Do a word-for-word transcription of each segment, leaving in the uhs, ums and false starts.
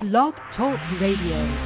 Blog Talk Radio.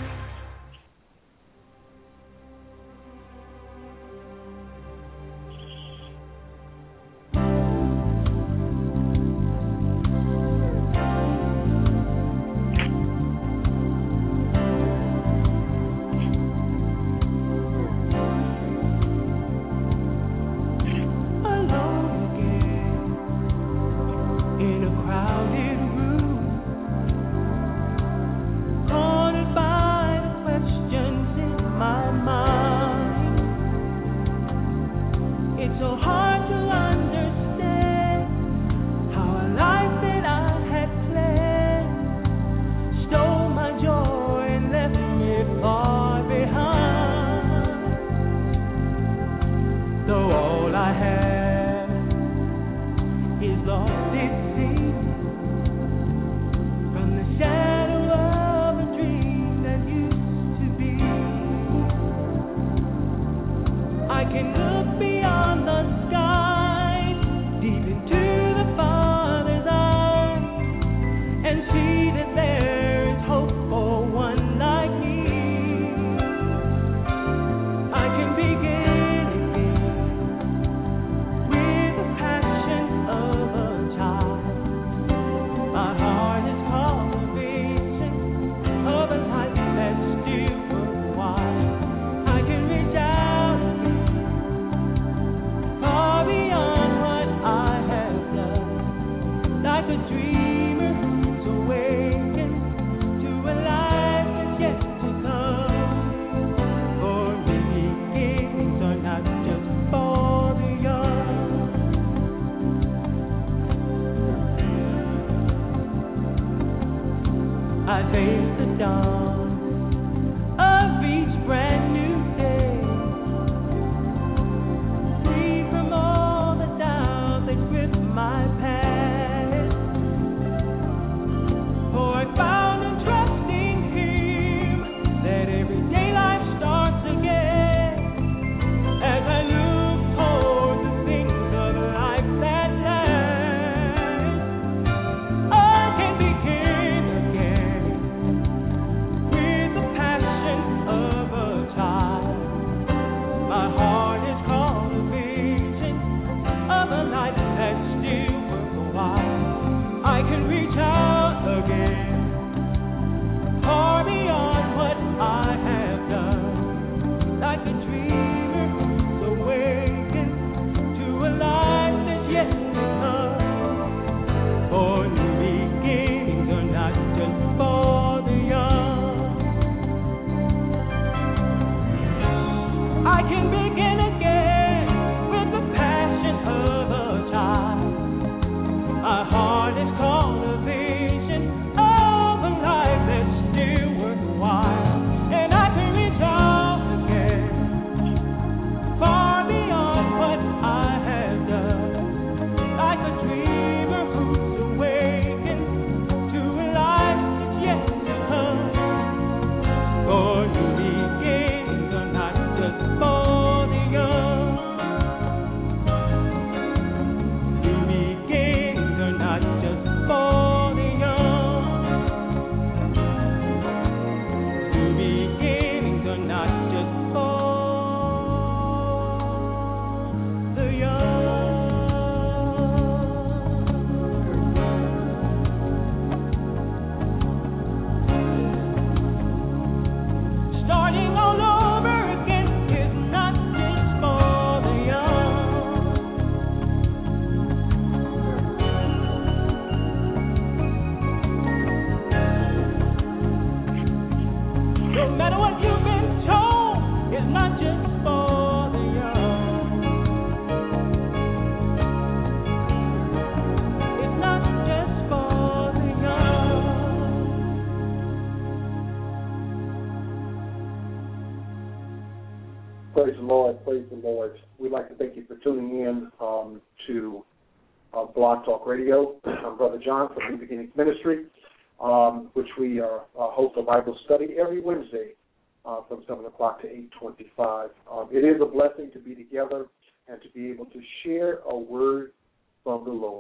Praise the Lord, praise the Lord. We'd like to thank you for tuning in um, to uh, Blog Talk Radio. I'm Brother John from New Beginnings Ministry, um, which we uh, uh, host a Bible study every Wednesday uh, from seven o'clock to eight twenty-five. Um, it is a blessing to be together and to be able to share a word from the Lord.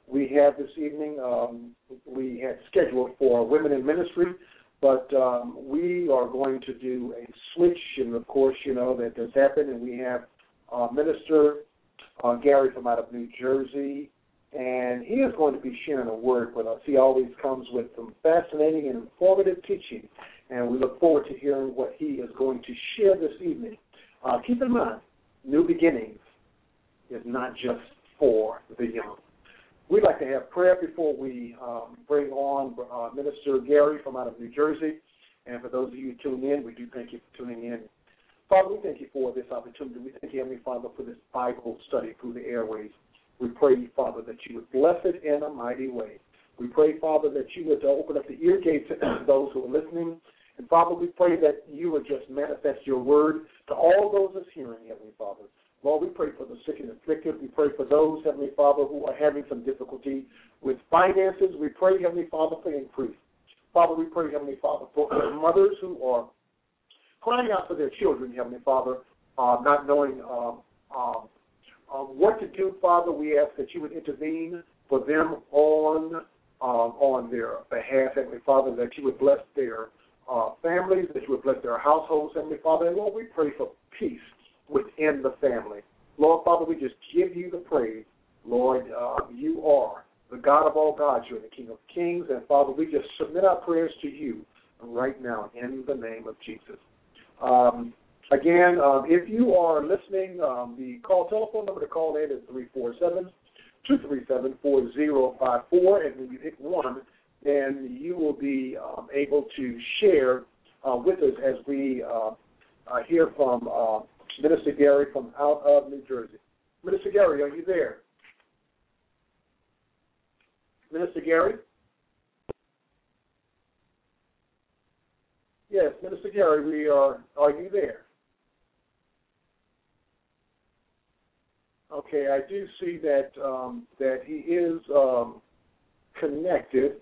we have this evening, um, we had scheduled for Women in Ministry, but um, we are going to do a switch, and of course, you know, that does happen, and we have uh, Minister uh, Gary from out of New Jersey, and he is going to be sharing a word with us. He always comes with some fascinating and informative teaching, and we look forward to hearing what he is going to share this evening. Uh, keep in mind, new beginnings is not just for the young. We'd like to have prayer before we um, bring on uh, Minister Gary from out of New Jersey. And for those of you who tune in, we do thank you for tuning in. Father, we thank you for this opportunity. We thank you, Heavenly Father, for this Bible study through the airways. We pray, Father, that you would bless it in a mighty way. We pray, Father, that you would open up the ear gates to those who are listening. And, Father, we pray that you would just manifest your word to all those that's hearing, Heavenly Father. Lord, we pray for the sick and afflicted. We pray for those, Heavenly Father, who are having some difficulty with finances. We pray, Heavenly Father, for increase. Father, we pray, Heavenly Father, for mothers who are crying out for their children, Heavenly Father, uh, not knowing uh, uh, uh, what to do, Father. We ask that you would intervene for them on, uh, on their behalf, Heavenly Father, that you would bless their uh, families, that you would bless their households, Heavenly Father. And, Lord, we pray for peace within the family. Lord, Father, we just give you the praise. Lord, uh, you are the God of all gods. You're the King of kings. And, Father, we just submit our prayers to you right now in the name of Jesus. Um, again, um, if you are listening, um, the call telephone number to call in is three four seven, two three seven, four zero five four. And when you hit one, then you will be um, able to share uh, with us as we uh, uh, hear from uh, Minister Gary from out of New Jersey. Minister Gary, are you there? Minister Gary? Yes, Minister Gary, we are. Are you there? Okay, I do see that um, that he is um, connected,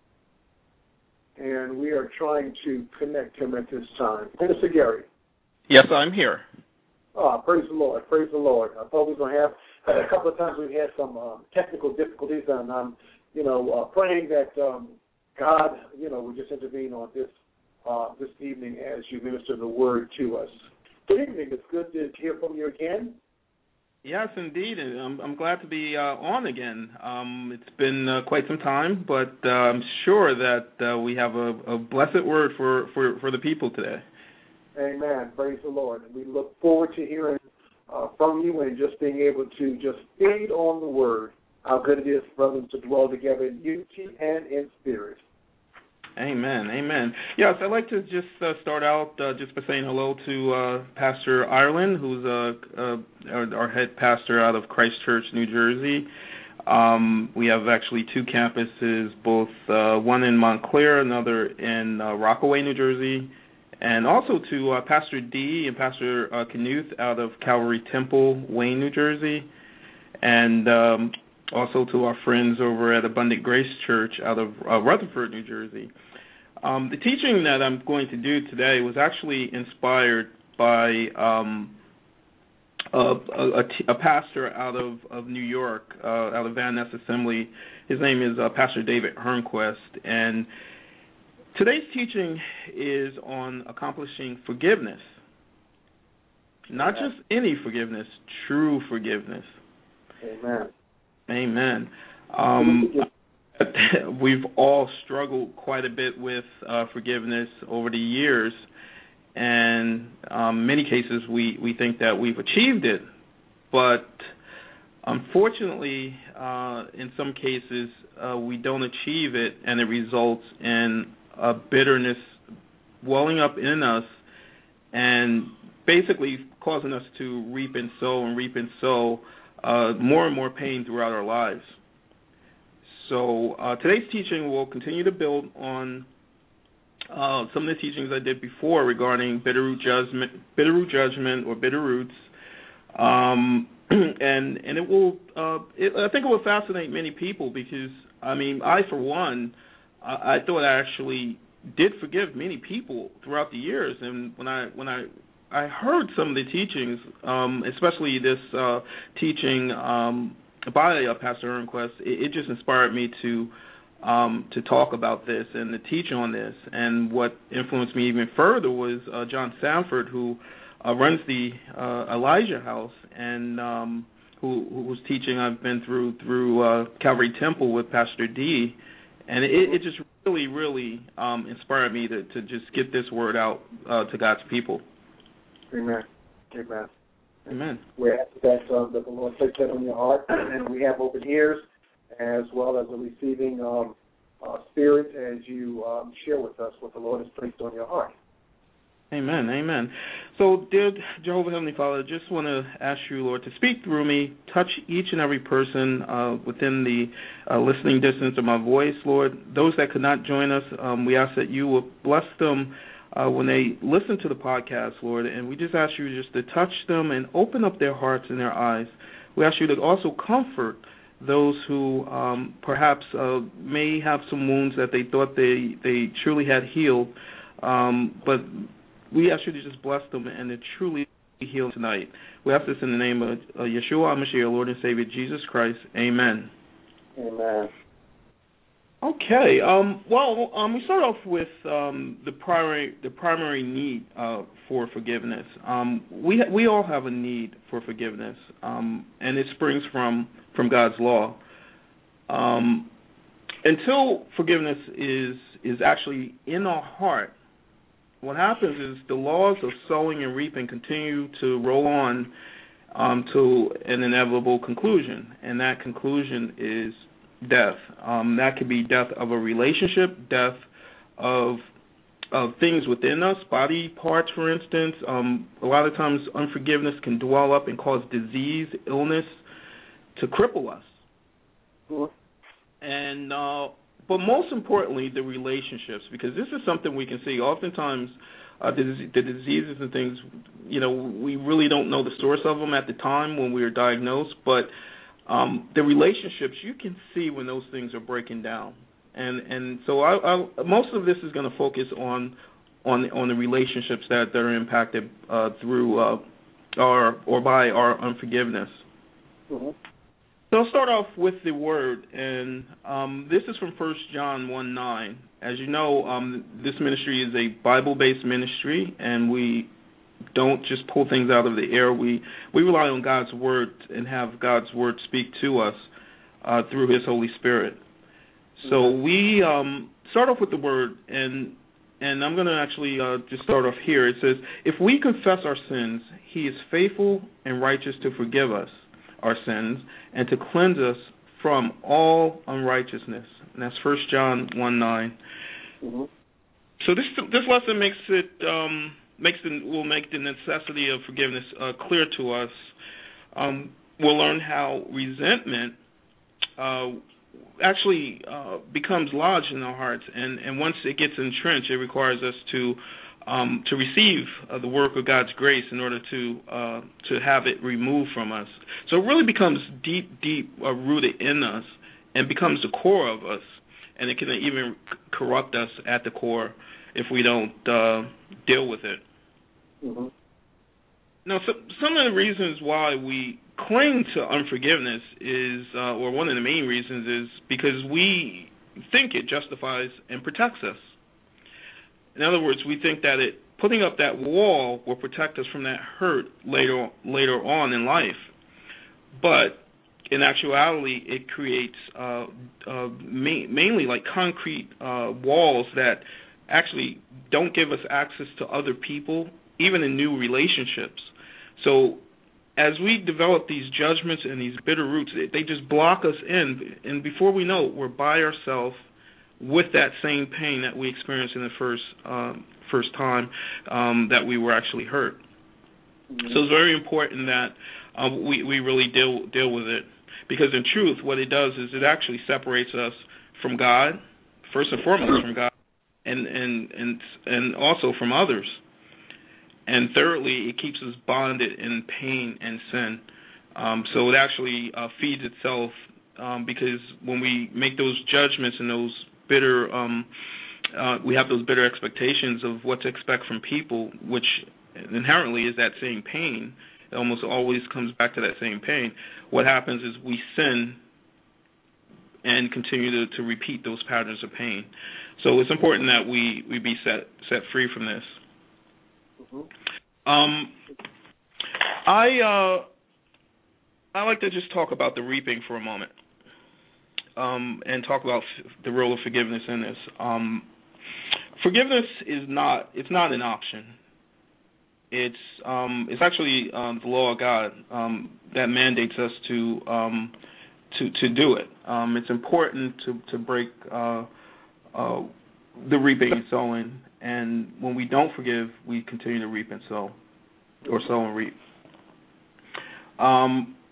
and we are trying to connect him at this time. Minister Gary. Yes, I'm here. Oh, praise the Lord, praise the Lord. I thought we were going to have, a couple of times we had some uh, technical difficulties, and I'm, you know, uh, praying that um, God, you know, will just intervene on this uh, this evening as you minister the word to us. Good evening. It's good to hear from you again. Yes, indeed. I'm, I'm glad to be uh, on again. Um, it's been uh, quite some time, but uh, I'm sure that uh, we have a, a blessed word for, for, for the people today. Amen. Praise the Lord. We look forward to hearing uh, from you and just being able to just feed on the word, how good it is for brothers to dwell together in unity and in spirit. Amen. Amen. Yes, I'd like to just uh, start out uh, just by saying hello to uh, Pastor Ireland, who's uh, uh, our, our head pastor out of Christchurch, New Jersey. Um, we have actually two campuses, both uh, one in Montclair, another in uh, Rockaway, New Jersey. And also to uh, Pastor D and Pastor uh, Knuth out of Calvary Temple, Wayne, New Jersey. And um, also to our friends over at Abundant Grace Church out of uh, Rutherford, New Jersey. Um, the teaching that I'm going to do today was actually inspired by um, a, a, a pastor out of, of New York, uh, out of Van Ness Assembly. His name is uh, Pastor David Hernquist. And today's teaching is on accomplishing forgiveness. Not Amen. just any forgiveness, true forgiveness. Amen. Amen. Um, we've all struggled quite a bit with uh, forgiveness over the years, and um, in many cases we, we think that we've achieved it. But unfortunately, uh, in some cases, uh, we don't achieve it, and it results in a bitterness welling up in us and basically causing us to reap and sow and reap and sow uh, more and more pain throughout our lives. So uh, today's teaching will continue to build on uh, some of the teachings I did before regarding bitter root judgment, bitter root judgment or bitter roots, um, and and it will. Uh, it, I think it will fascinate many people because I mean I for one, I, I thought I actually did forgive many people throughout the years, and when I when I I heard some of the teachings, um, especially this uh, teaching um, by uh, Pastor Ehrenquist, it, it just inspired me to um, to talk about this and to teach on this. And what influenced me even further was uh, John Sanford, who uh, runs the uh, Elijah House, and um, who, who was teaching. I've been through through uh, Calvary Temple with Pastor D, and it, it just really, really um, inspired me to, to just get this word out uh, to God's people. Amen. Amen. Amen. We're happy that, uh, that the Lord placed that on your heart, and we have open ears as well as a receiving um, uh, spirit as you um, share with us what the Lord has placed on your heart. Amen. Amen. So, dear Jehovah Heavenly Father, I just want to ask you, Lord, to speak through me, touch each and every person uh, within the uh, listening distance of my voice, Lord. Those that could not join us, um, we ask that you will bless them Uh, when they listen to the podcast, Lord, and we just ask you just to touch them and open up their hearts and their eyes. We ask you to also comfort those who um, perhaps uh, may have some wounds that they thought they, they truly had healed, um, but we ask you to just bless them and to truly heal tonight. We ask this in the name of uh, Yeshua HaMashiach, Lord and Savior, Jesus Christ. Amen. Amen. Okay. Um, well, um, we start off with um, the primary the primary need uh, for forgiveness. Um, we ha- we all have a need for forgiveness, um, and it springs from from God's law. Um, until forgiveness is is actually in our heart, what happens is the laws of sowing and reaping continue to roll on um, to an inevitable conclusion, and that conclusion is death. Um, that could be death of a relationship, death of of things within us, body parts, for instance. Um, a lot of times unforgiveness can dwell up and cause disease, illness, to cripple us. Mm-hmm. And uh, but most importantly, the relationships, because this is something we can see. Oftentimes, uh, the, the diseases and things, you know, we really don't know the source of them at the time when we are diagnosed, but Um, the relationships, you can see when those things are breaking down, and and so I, I, most of this is going to focus on on on the relationships that, that are impacted uh, through uh, our or by our unforgiveness. Mm-hmm. So I'll start off with the word, and um, this is from First John one nine. As you know, um, this ministry is a Bible-based ministry, and we don't just pull things out of the air. We we rely on God's word and have God's word speak to us uh, through His Holy Spirit. So we um, start off with the word, and and I'm going to actually uh, just start off here. It says, if we confess our sins, He is faithful and righteous to forgive us our sins and to cleanse us from all unrighteousness. And that's First John one nine. Mm-hmm. So this this lesson makes it. Um, Makes the, will make the necessity of forgiveness uh, clear to us. Um, we'll learn how resentment uh, actually uh, becomes lodged in our hearts, and, and once it gets entrenched, it requires us to um, to receive uh, the work of God's grace in order to uh, to have it removed from us. So it really becomes deep, deep uh, rooted in us, and becomes the core of us, and it can even corrupt us at the core if we don't uh, deal with it. Mm-hmm. Now, so, some of the reasons why we cling to unforgiveness is, uh, or one of the main reasons is because we think it justifies and protects us. In other words, we think that it putting up that wall will protect us from that hurt later later on in life. But in actuality, it creates uh, uh, ma- mainly like concrete uh, walls that actually don't give us access to other people, even in new relationships. So as we develop these judgments and these bitter roots, they just block us in, and before we know it, we're by ourselves with that same pain that we experienced in the first um, first time um, that we were actually hurt. Mm-hmm. So it's very important that uh, we, we really deal deal with it, because in truth, what it does is it actually separates us from God, first and foremost from God, and and and, and also from others. And thirdly, it keeps us bonded in pain and sin. Um, so it actually uh, feeds itself, um, because when we make those judgments and those bitter, um, uh, we have those bitter expectations of what to expect from people, which inherently is that same pain. It almost always comes back to that same pain. What happens is we sin and continue to, to repeat those patterns of pain. So it's important that we, we be set set free from this. Mm-hmm. Um, I uh, I like to just talk about the reaping for a moment, um, and talk about f- the role of forgiveness in this. Um, forgiveness is not it's not an option. It's um, it's actually um, the law of God um, that mandates us to um, to to do it. Um, it's important to to break uh, uh, the reaping and sowing, and when we don't forgive, we continue to reap and sow, or sow and reap. Um,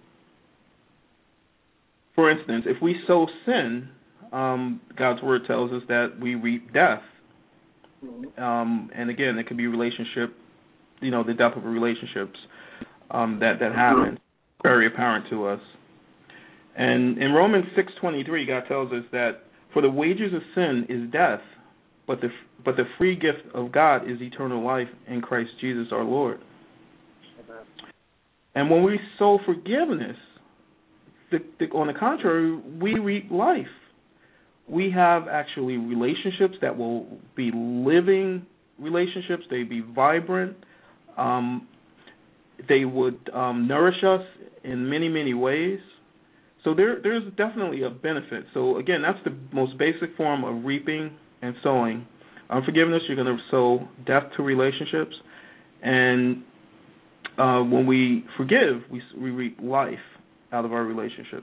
for instance, if we sow sin, um, God's word tells us that we reap death. Um, and again, it could be relationship, you know, the death of relationships um, that that happens, very apparent to us. And in Romans six twenty-three, God tells us that for the wages of sin is death, but the but the free gift of God is eternal life in Christ Jesus our Lord. Amen. And when we sow forgiveness, the, the, on the contrary, we reap life. We have actually relationships that will be living relationships. They be vibrant. Um, they would um, nourish us in many, many ways. So there, there's definitely a benefit. So again, that's the most basic form of reaping and sowing. Unforgiveness, you're going to sow death to relationships. And uh, when we forgive, we, we reap life out of our relationships.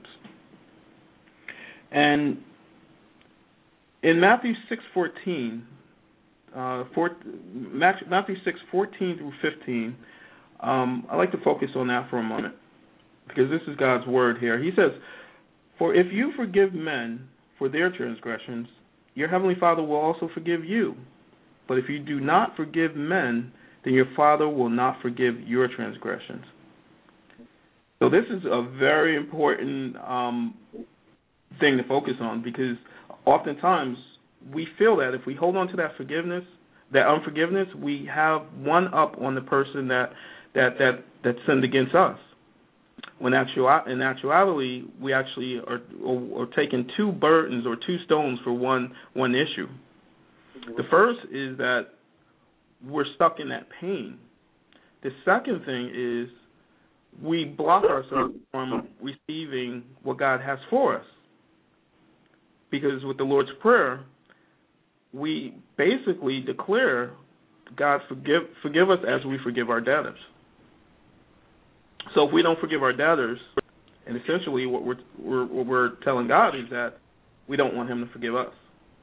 And in Matthew six fourteen, uh, four, Matthew six fourteen through fifteen, um, I like to focus on that for a moment, because this is God's word here. He says, "For if you forgive men for their transgressions, your heavenly Father will also forgive you. But if you do not forgive men, then your Father will not forgive your transgressions." So this is a very important um, thing to focus on, because oftentimes we feel that if we hold on to that forgiveness, that unforgiveness, we have one up on the person that that that, that sinned against us. When actual, in actuality, we actually are, are, are taking two burdens or two stones for one one issue. The first is that we're stuck in that pain. The second thing is we block ourselves from receiving what God has for us. Because with the Lord's Prayer, we basically declare, God, forgive forgive us as we forgive our debtors. So if we don't forgive our debtors, and essentially what we're, we're what we're telling God is that we don't want Him to forgive us.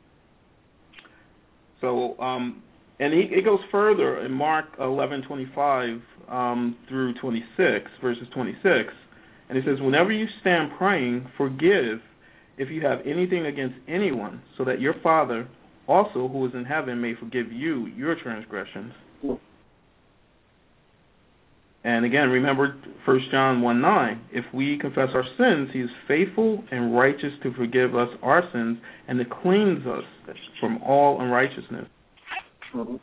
So, um, and he, it goes further in Mark eleven twenty-five um, through twenty-six, verses twenty-six, and it says, "Whenever you stand praying, forgive if you have anything against anyone, so that your Father also, who is in heaven, may forgive you your transgressions." And again, remember First John one nine, "If we confess our sins, He is faithful and righteous to forgive us our sins and to cleanse us from all unrighteousness." Mm-hmm.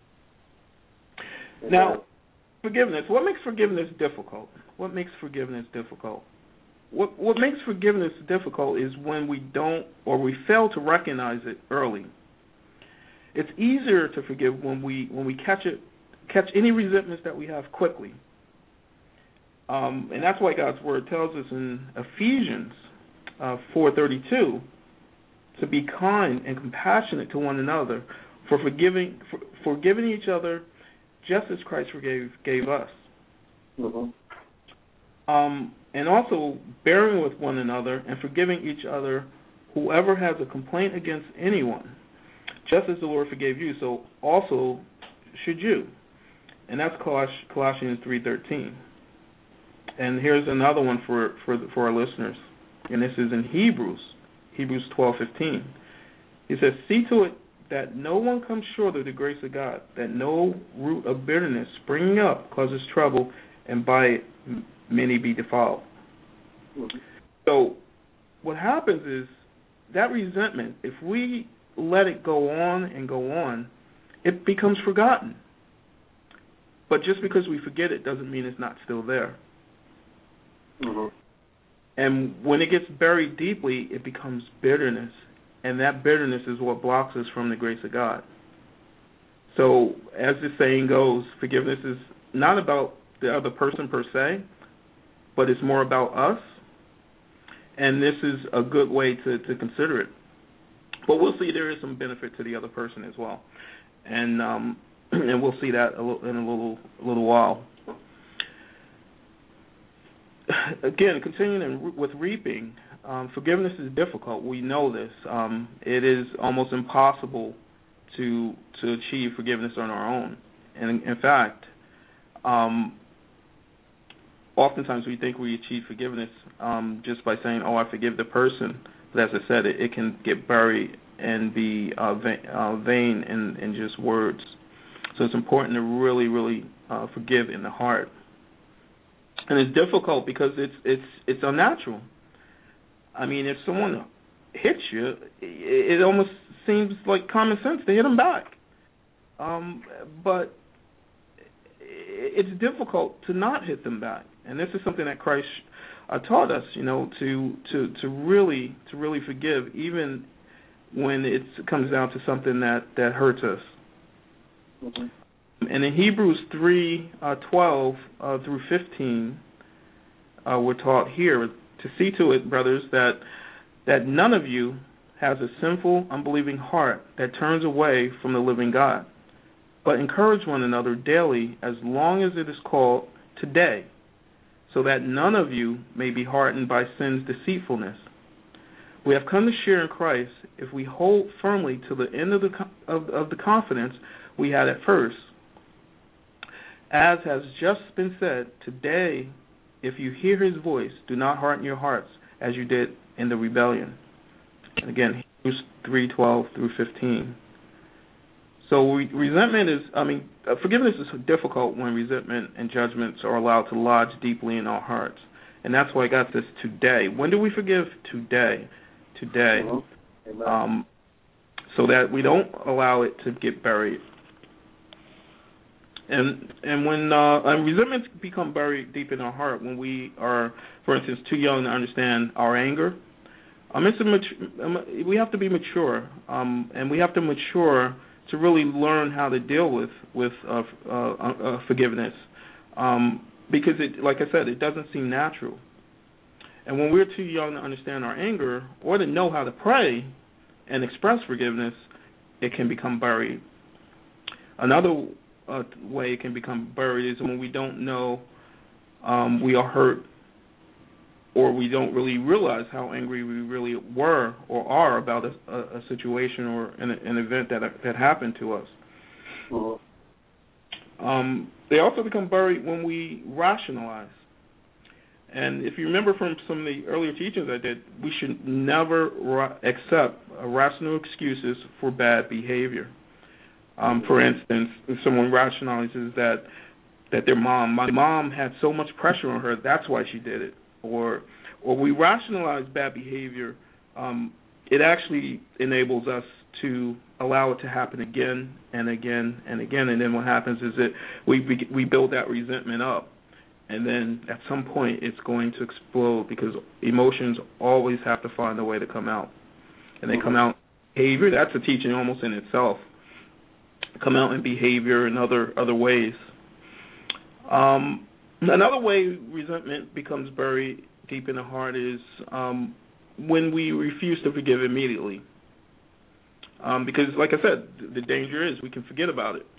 Now, forgiveness. What makes forgiveness difficult? What makes forgiveness difficult? What what makes forgiveness difficult is when we don't, or we fail to recognize it early. It's easier to forgive when we when we catch it, catch any resentments that we have quickly. Um, and that's why God's word tells us in Ephesians uh, four thirty-two to be kind and compassionate to one another, for forgiving for, forgiving each other, just as Christ forgave gave us. Mm-hmm. Um, and also bearing with one another and forgiving each other, whoever has a complaint against anyone, just as the Lord forgave you, so also should you. And that's Colossians three thirteen. And here's another one for, for for our listeners, and this is in Hebrews, Hebrews twelve fifteen. He says, "See to it that no one comes short of the grace of God, that no root of bitterness springing up causes trouble, and by it many be defiled." Mm-hmm. So what happens is that resentment, if we let it go on and go on, it becomes forgotten. but just because we forget it doesn't mean it's not still there. Mm-hmm. And when it gets buried deeply, it becomes bitterness, and that bitterness is what blocks us from the grace of God. So, as the saying goes, forgiveness is not about the other person per se, but it's more about us, and this is a good way to, to consider it. But we'll see there is some benefit to the other person as well, and um, and we'll see that a little, in a little a little while. Again, continuing with reaping, um, forgiveness is difficult. We know this. Um, it is almost impossible to to achieve forgiveness on our own. And in fact, um, oftentimes we think we achieve forgiveness um, just by saying, "Oh, I forgive the person." But as I said, it, it can get buried and be uh, vain, uh, vain in, in just words. So it's important to really, really uh, forgive in the heart. And it's difficult because it's it's it's unnatural. I mean, if someone hits you, it, it almost seems like common sense to hit them back. Um, but it's difficult to not hit them back, and this is something that Christ uh, taught us. You know, to to to really to really forgive, even when it comes down to something that that hurts us. Mm-hmm. And in Hebrews three uh, twelve uh, through fifteen, uh, we're taught here to see to it, brothers, that that none of you has a sinful, unbelieving heart that turns away from the living God, but encourage one another daily as long as it is called today, so that none of you may be hardened by sin's deceitfulness. We have come to share in Christ if we hold firmly to the end of the of, of the confidence we had at first. As has just been said, today, if you hear his voice, do not harden your hearts as you did in the rebellion. And again, Hebrews three twelve through fifteen. So re- resentment is, I mean, uh, forgiveness is difficult when resentment and judgments are allowed to lodge deeply in our hearts. And that's why I got this today. When do we forgive? Today. Today. Mm-hmm. Um, so that we don't allow it to get buried. And and when uh, and resentments become buried deep in our heart when we are, for instance, too young to understand our anger. Um, it's a mature, we have to be mature, um, and we have to mature to really learn how to deal with with uh, uh, uh, forgiveness, um, because it, like I said, it doesn't seem natural. And when we're too young to understand our anger or to know how to pray and express forgiveness, it can become buried. Another uh, way it can become buried is when we don't know um, we are hurt, or we don't really realize how angry we really were or are about a, a, a situation or an, an event that that happened to us. Mm-hmm. Um, they also become buried when we rationalize. And if you remember from some of the earlier teachings I did, we should never ra- accept uh, rational excuses for bad behavior. Um, for instance, if someone rationalizes that that their mom, my mom had so much pressure on her, that's why she did it. Or or we rationalize bad behavior, um, it actually enables us to allow it to happen again and again and again. And then what happens is that we we build that resentment up. And then at some point it's going to explode because emotions always have to find a way to come out. And they come out in behavior. That's a teaching almost in itself. Come out in behavior and other, other ways. Um, another way resentment becomes buried deep in the heart is um, when we refuse to forgive immediately. Um, because, like I said, the danger is we can forget about it.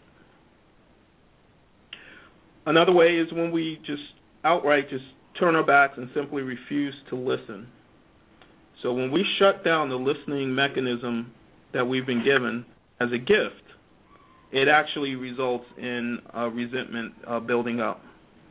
Another way is when we just outright just turn our backs and simply refuse to listen. So when we shut down the listening mechanism that we've been given as a gift, it actually results in uh, resentment uh, building up.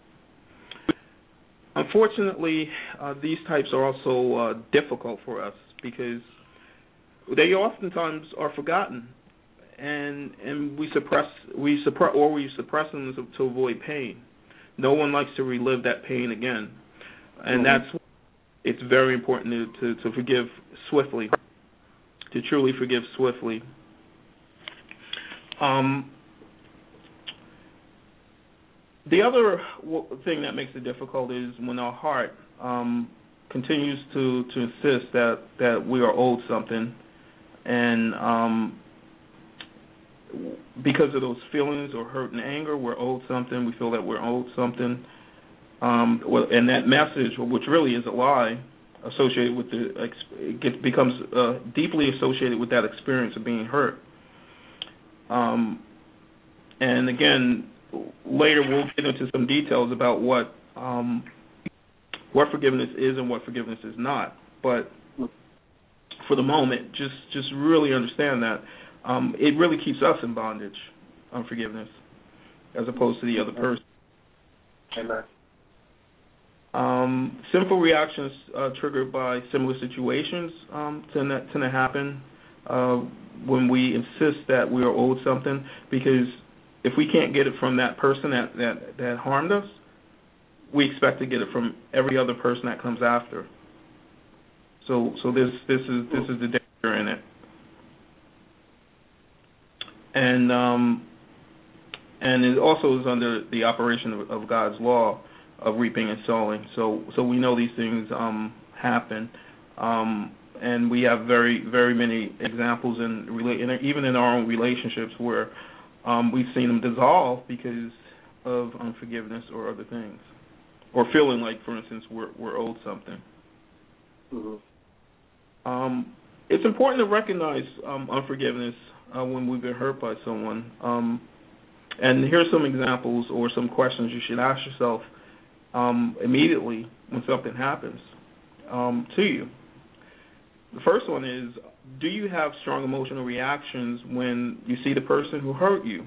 Unfortunately, uh, these types are also uh, difficult for us because they oftentimes are forgotten, and and we suppress we suppress or we suppress them to, to avoid pain. No one likes to relive that pain again, and mm-hmm. that's it's very important to, to, to forgive swiftly, to truly forgive swiftly. Um, the other thing that makes it difficult is when our heart um, continues to, to insist that, that we are owed something, and um, because of those feelings or hurt and anger, we're owed something. We feel that we're owed something, um, and that message, which really is a lie, associated with the it gets, becomes uh, deeply associated with that experience of being hurt. Um, and again, later we'll get into some details about what um, what forgiveness is and what forgiveness is not. But for the moment, just just really understand that um, it really keeps us in bondage, unforgiveness, as opposed to the other person. Amen. Um, sinful reactions uh, triggered by similar situations um, tend, to, tend to happen uh, when we insist that we are owed something, because if we can't get it from that person that, that, that harmed us, we expect to get it from every other person that comes after. So so this this is this is the danger in it. And um, and it also is under the operation of, of God's law of reaping and sowing. So so we know these things um, happen, um, and we have very very many examples in, in even in our own relationships where um, we've seen them dissolve because of unforgiveness or other things, or feeling like, for instance, we're we're owed something. Mm-hmm. Um, it's important to recognize um, unforgiveness uh, when we've been hurt by someone. Um, and here's some examples or some questions you should ask yourself um, immediately when something happens um, to you. The first one is, do you have strong emotional reactions when you see the person who hurt you?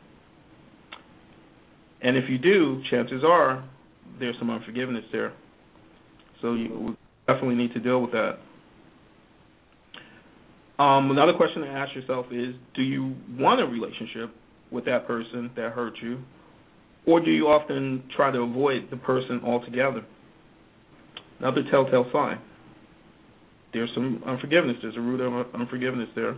And if you do, chances are there's some unforgiveness there. So you definitely need to deal with that. Um, another question to ask yourself is, do you want a relationship with that person that hurt you, or do you often try to avoid the person altogether? Another telltale sign. There's some unforgiveness. There's a root of unforgiveness there.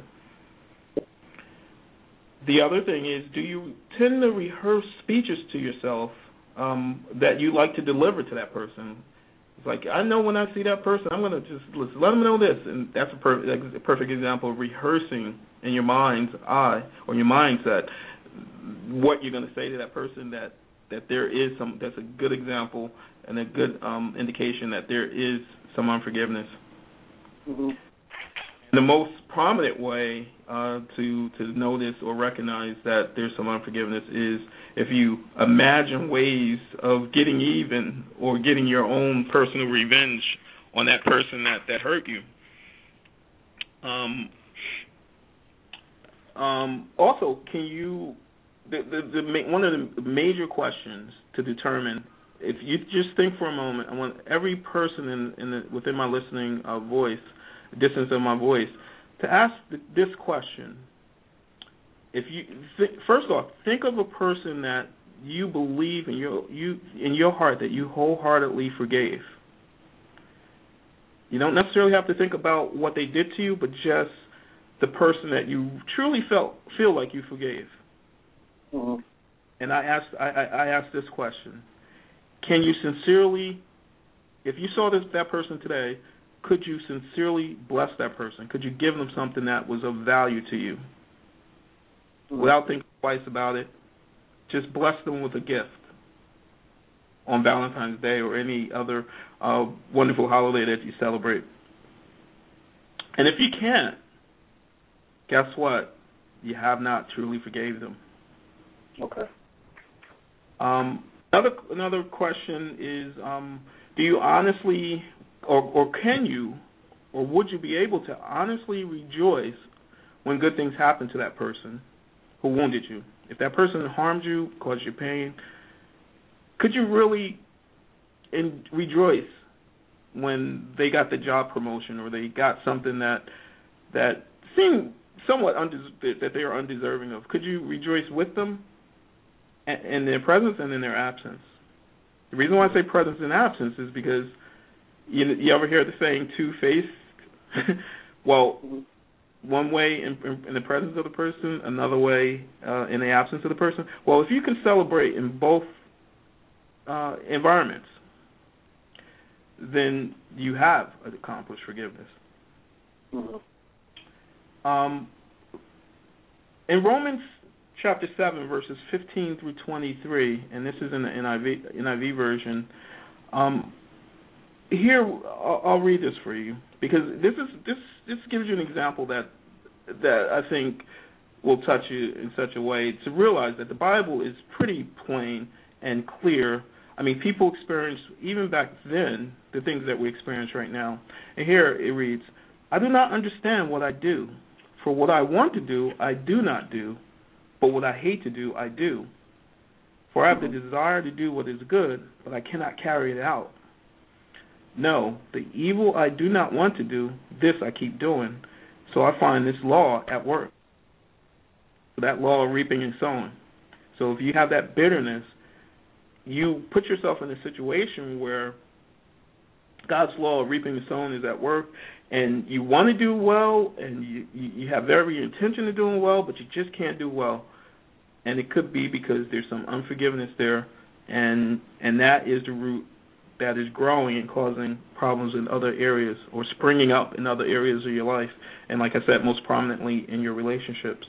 The other thing is, do you tend to rehearse speeches to yourself um, that you like to deliver to that person? It's like, I know when I see that person, I'm going to just listen, let them know this. And that's a, per- a perfect example of rehearsing in your mind's eye or your mindset what you're going to say to that person, that, that there is some, that's a good example and a good um, indication that there is some unforgiveness. Mm-hmm. The most prominent way uh, to to notice or recognize that there's some unforgiveness is if you imagine ways of getting even or getting your own personal revenge on that person that, that hurt you. Um, um, also, can you the, the, the one of the major questions to determine, if you just think for a moment, I want every person in, in the, within my listening uh, voice, distance of my voice, to ask this question. If you th- first off, think of a person that you believe in your you in your heart that you wholeheartedly forgave. You don't necessarily have to think about what they did to you, but just the person that you truly felt feel like you forgave. Mm-hmm. And I asked I, I, I asked this question: can you sincerely, if you saw this that person today, could you sincerely bless that person? Could you give them something that was of value to you? Mm-hmm. Without thinking twice about it, just bless them with a gift on Valentine's Day or any other uh, wonderful holiday that you celebrate. And if you can't, guess what? You have not truly forgave them. Okay. Um, another another question is, um, do you honestly, or, or can you, or would you be able to honestly rejoice when good things happen to that person who wounded you? If that person harmed you, caused you pain, could you really in, rejoice when they got the job promotion or they got something that that seemed somewhat undes- that they are undeserving of? Could you rejoice with them in their presence and in their absence? The reason why I say presence and absence is because you, you ever hear the saying two-faced? Well, one way in, in the presence of the person, another way uh, in the absence of the person. Well, if you can celebrate in both uh, environments, then you have accomplished forgiveness. Mm-hmm. Um, in Romans chapter seven, verses fifteen through twenty-three, and this is in the N I V, N I V version, um, here I'll, I'll read this for you because this is this this gives you an example that that I think will touch you in such a way to realize that the Bible is pretty plain and clear. I mean, people experienced, even back then, the things that we experience right now. And here it reads, I do not understand what I do. For what I want to do, I do not do. But what I hate to do, I do. For I have the desire to do what is good, but I cannot carry it out. No, the evil I do not want to do, this I keep doing. So I find this law at work. That law of reaping and sowing. So if you have that bitterness, you put yourself in a situation where God's law of reaping and sowing is at work, and you want to do well, and you, you have every intention of doing well, but you just can't do well. And it could be because there's some unforgiveness there, and and that is the root that is growing and causing problems in other areas or springing up in other areas of your life, and like I said, most prominently in your relationships.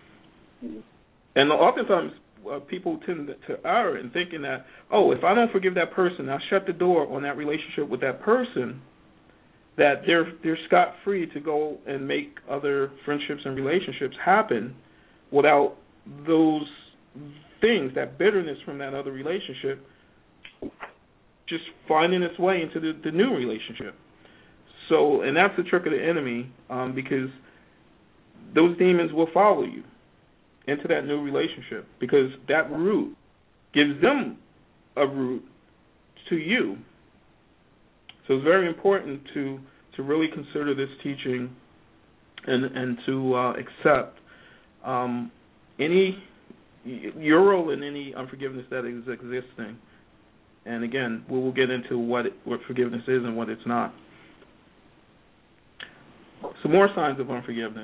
And oftentimes, Uh, people tend to err in thinking that, oh, if I don't forgive that person, I shut the door on that relationship with that person, that they're they're scot-free to go and make other friendships and relationships happen without those things, that bitterness from that other relationship, just finding its way into the, the new relationship. So, and that's the trick of the enemy, um, because those demons will follow you into that new relationship because that root gives them a root to you. So it's very important to to really consider this teaching and and to uh, accept um, any your role in any unforgiveness that is existing. And again, we will get into what it, what forgiveness is and what it's not. Some more signs of unforgiveness.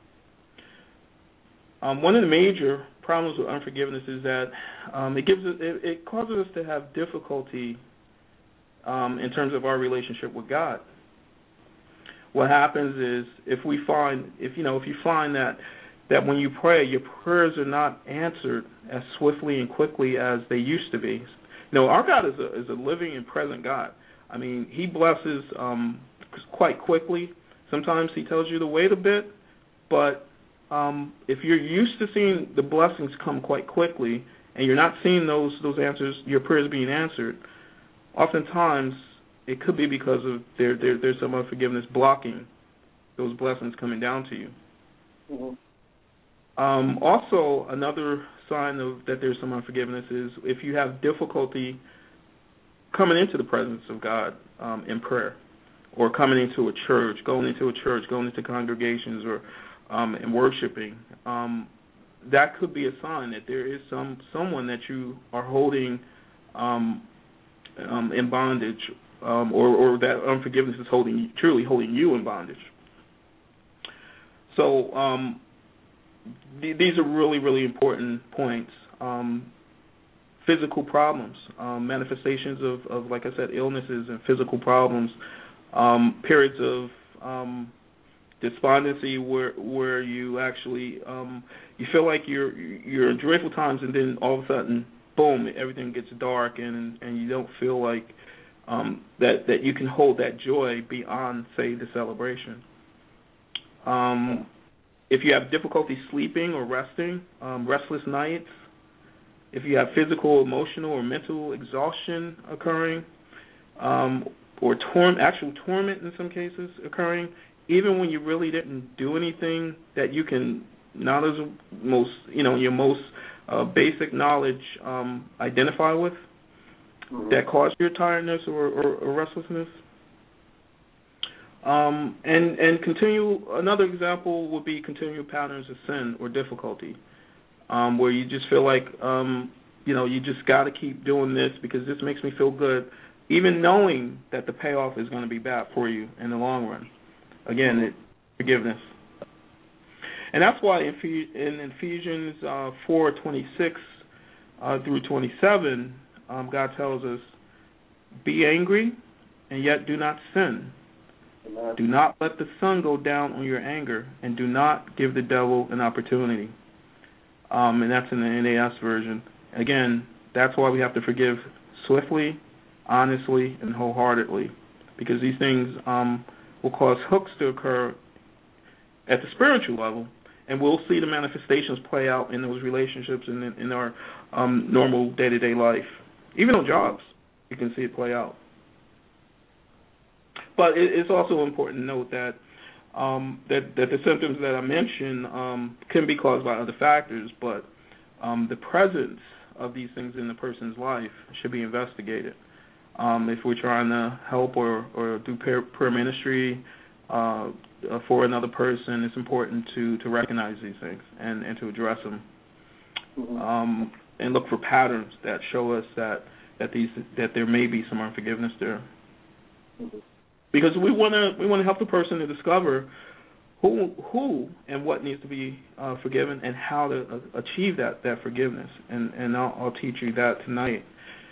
Um, one of the major problems with unforgiveness is that um, it gives it, it causes us to have difficulty um, in terms of our relationship with God. What happens is if we find if you know if you find that that when you pray, your prayers are not answered as swiftly and quickly as they used to be. You know, our God is a is a living and present God. I mean, He blesses um, quite quickly. Sometimes He tells you to wait a bit, but Um, if you're used to seeing the blessings come quite quickly and you're not seeing those those answers, your prayers being answered, oftentimes it could be because of there, there there's some unforgiveness blocking those blessings coming down to you. Mm-hmm. Um, also, another sign of that there's some unforgiveness is if you have difficulty coming into the presence of God um, in prayer, or coming into a church, going into a church, going into congregations, or Um, and worshiping, um, that could be a sign that there is some someone that you are holding um, um, in bondage, um, or, or that unforgiveness is holding truly holding you in bondage. So um, th- these are really, really important points. Um, physical problems, um, manifestations of, of, like I said, illnesses and physical problems, um, periods of um, despondency where where you actually um, you feel like you're you're in joyful times and then all of a sudden, boom, everything gets dark and and you don't feel like um, that that you can hold that joy beyond, say, the celebration. Um, if you have difficulty sleeping or resting, um, restless nights, if you have physical, emotional, or mental exhaustion occurring, um, or torm actual torment in some cases occurring, even when you really didn't do anything that you can, not as most, you know, your most uh, basic knowledge um, identify with, mm-hmm. that caused your tiredness or, or, or restlessness. Um, and and continue. Another example would be continual patterns of sin or difficulty, um, where you just feel like, um, you know, you just got to keep doing this because this makes me feel good, even knowing that the payoff is going to be bad for you in the long run. Again, it, forgiveness. And that's why in, in Ephesians uh, four twenty-six uh, through twenty-seven, um, God tells us, be angry and yet do not sin. Amen. Do not let the sun go down on your anger, and do not give the devil an opportunity. Um, and that's in the N A S version. Again, that's why we have to forgive swiftly, honestly, and wholeheartedly, because these things um, will cause hooks to occur at the spiritual level, and we'll see the manifestations play out in those relationships and in, in our um, normal day-to-day life. Even on jobs, you can see it play out. But it, it's also important to note that um, that, that the symptoms that I mentioned um, can be caused by other factors, but um, the presence of these things in the person's life should be investigated. Um, if we're trying to help or, or do prayer, prayer ministry uh, for another person, it's important to, to recognize these things and, and to address them, Mm-hmm. um, and look for patterns that show us that that these that there may be some unforgiveness there. Mm-hmm. Because we want to we want to help the person to discover who who and what needs to be uh, forgiven and how to uh, achieve that, that forgiveness. And and I'll, I'll teach you that tonight.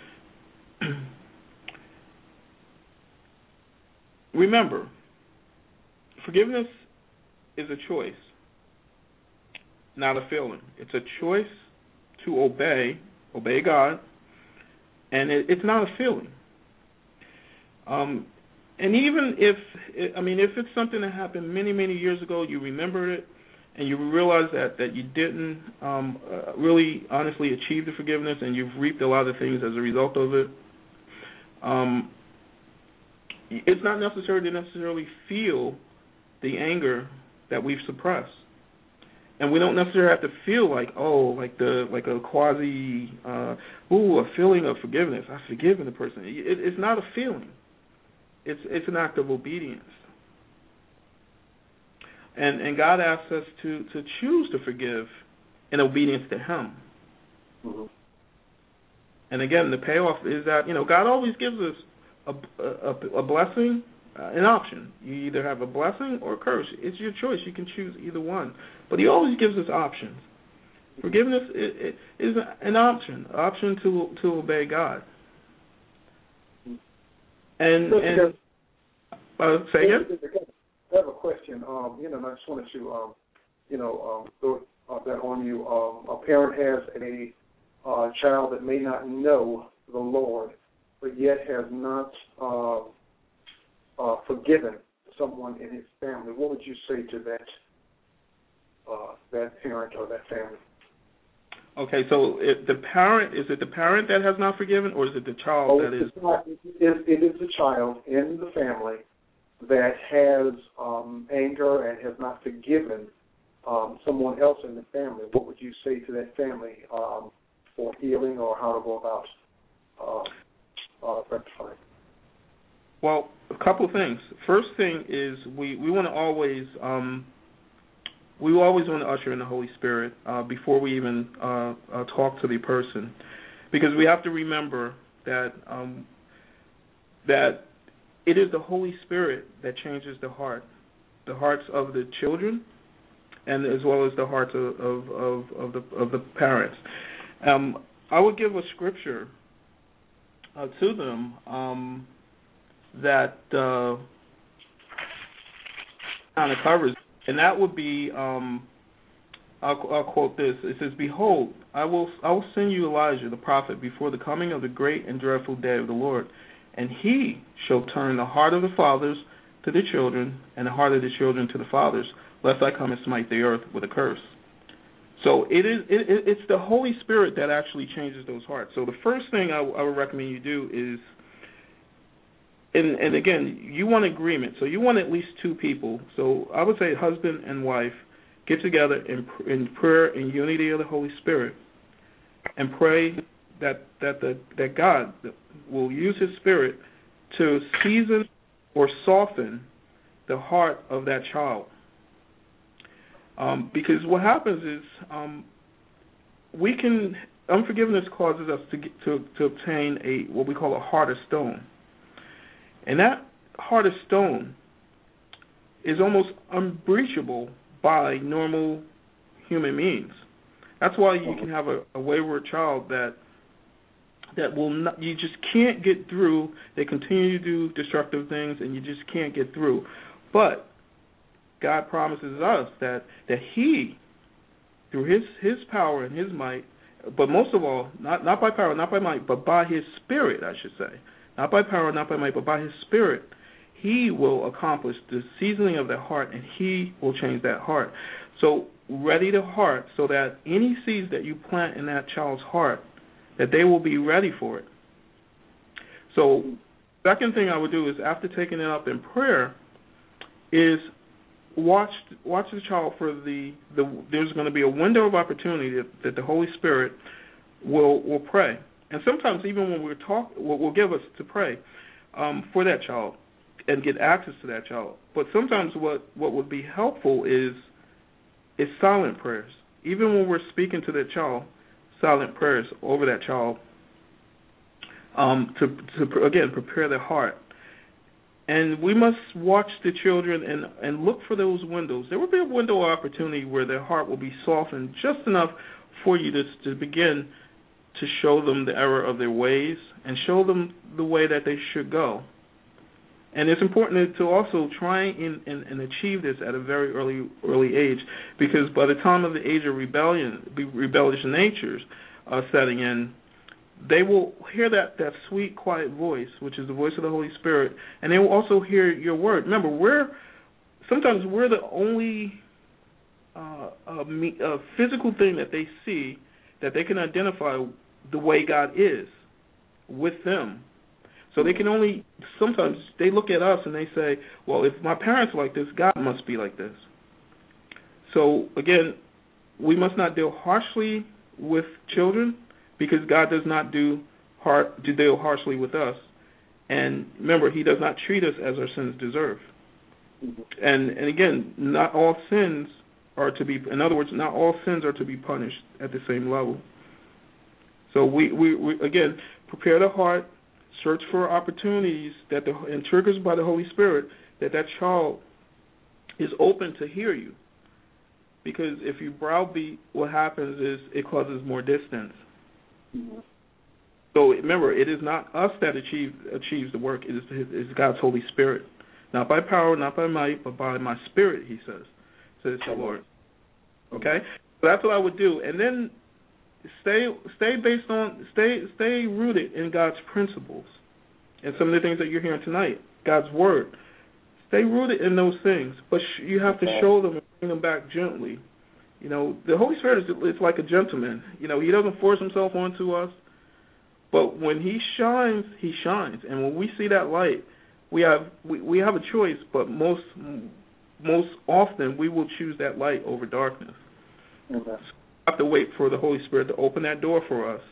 Remember, forgiveness is a choice, not a feeling. It's a choice to obey, obey God, and it, it's not a feeling. Um, and even if, I mean, if it's something that happened many, many years ago, you remember it, and you realize that, that you didn't um, uh, really honestly achieve the forgiveness, and you've reaped a lot of things as a result of it, um, it's not necessary to necessarily feel the anger that we've suppressed. And we don't necessarily have to feel like, oh, like the like a quasi, uh, ooh, a feeling of forgiveness. I've forgiven the person. It, it's not a feeling. It's it's an act of obedience. And and God asks us to, to choose to forgive in obedience to Him. Mm-hmm. And again, the payoff is that, you know, God always gives us a, a, a blessing, uh, an option. You either have a blessing or a curse. It's your choice. You can choose either one. But He always gives us options. Forgiveness is, is an option, option to to obey God. And, and uh, say again? I have a question. Um, you know, and I just wanted to, um, you know, um, go uh, that on you. Um, a parent has a uh, child that may not know the Lord, but yet has not uh, uh, forgiven someone in his family. What would you say to that uh, that parent or that family? Okay, so if the parent, is it the parent that has not forgiven, or is it the child oh, that is? Not, it, it is the child in the family that has um, anger and has not forgiven um, someone else in the family. What would you say to that family um, for healing, or how to go about uh, uh, rectifying? Well, a couple of things. First thing is we, we want to always um, we always want to usher in the Holy Spirit uh, before we even uh, uh, talk to the person, because we have to remember that um, that it is the Holy Spirit that changes the heart, the hearts of the children, and as well as the hearts of of, of, of the of the parents. Um, I would give a scripture uh, to them um, that uh, kind of covers, and that would be, um, I'll, I'll quote this. It says, "Behold, I will I will send you Elijah the prophet before the coming of the great and dreadful day of the Lord. And he shall turn the heart of the fathers to the children, and the heart of the children to the fathers, lest I come and smite the earth with a curse." So it is. It, it's the Holy Spirit that actually changes those hearts. So the first thing I, I would recommend you do is, and, and again, you want agreement. So you want at least two people. So I would say husband and wife get together in, in prayer and unity of the Holy Spirit, and pray that that the that God will use His Spirit to season or soften the heart of that child. Um, because what happens is um, we can unforgiveness causes us to get, to to obtain a what we call a heart of stone, and that heart of stone is almost unbreachable by normal human means. That's why you can have a, a wayward child that that will not, you just can't get through. They continue to do destructive things, and you just can't get through. But God promises us that, that He, through His His power and His might, but most of all, not, not by power, not by might, but by His Spirit, I should say. Not by power, not by might, but by His Spirit, He will accomplish the seasoning of their heart, and He will change that heart. So ready the heart so that any seeds that you plant in that child's heart, that they will be ready for it. So second thing I would do is, after taking it up in prayer, is watch watch the child for the, the there's going to be a window of opportunity that, that the Holy Spirit will will pray. And sometimes even when we're talk will, will give us to pray um, for that child and get access to that child. But sometimes what, what would be helpful is is silent prayers. Even when we're speaking to that child, silent prayers over that child um, to, to, again, prepare their heart. And we must watch the children and, and look for those windows. There will be a window of opportunity where their heart will be softened just enough for you to, to begin to show them the error of their ways and show them the way that they should go. And it's important to also try and, and, and achieve this at a very early early age, because by the time of the age of rebellion, rebellious natures uh, setting in, they will hear that, that sweet, quiet voice, which is the voice of the Holy Spirit, and they will also hear your word. Remember, we're sometimes we're the only uh, uh, me, uh, physical thing that they see that they can identify the way God is with them. So they can only, sometimes they look at us and they say, well, if my parents are like this, God must be like this. So, again, we must not deal harshly with children, because God does not do har- to deal harshly with us. And remember, He does not treat us as our sins deserve. And, and again, not all sins are to be, in other words, not all sins are to be punished at the same level. So we, we, we again, prepare the heart, search for opportunities that the, and triggers by the Holy Spirit that that child is open to hear you. Because if you browbeat, what happens is it causes more distance. Mm-hmm. So remember, it is not us that achieve, achieves the work. It is, it is God's Holy Spirit. Not by power, not by might, but by my Spirit, He says, says the Lord. Okay? So that's what I would do. And then Stay, stay based on, stay, stay rooted in God's principles, and some of the things that you're hearing tonight, God's word. Stay rooted in those things, but sh- you have to show them and bring them back gently. You know, the Holy Spirit is it's like a gentleman. You know, He doesn't force Himself onto us, but when He shines, He shines, and when we see that light, we have we, we have a choice. But most most often, we will choose that light over darkness. Okay. Have to wait for the Holy Spirit to open that door for us,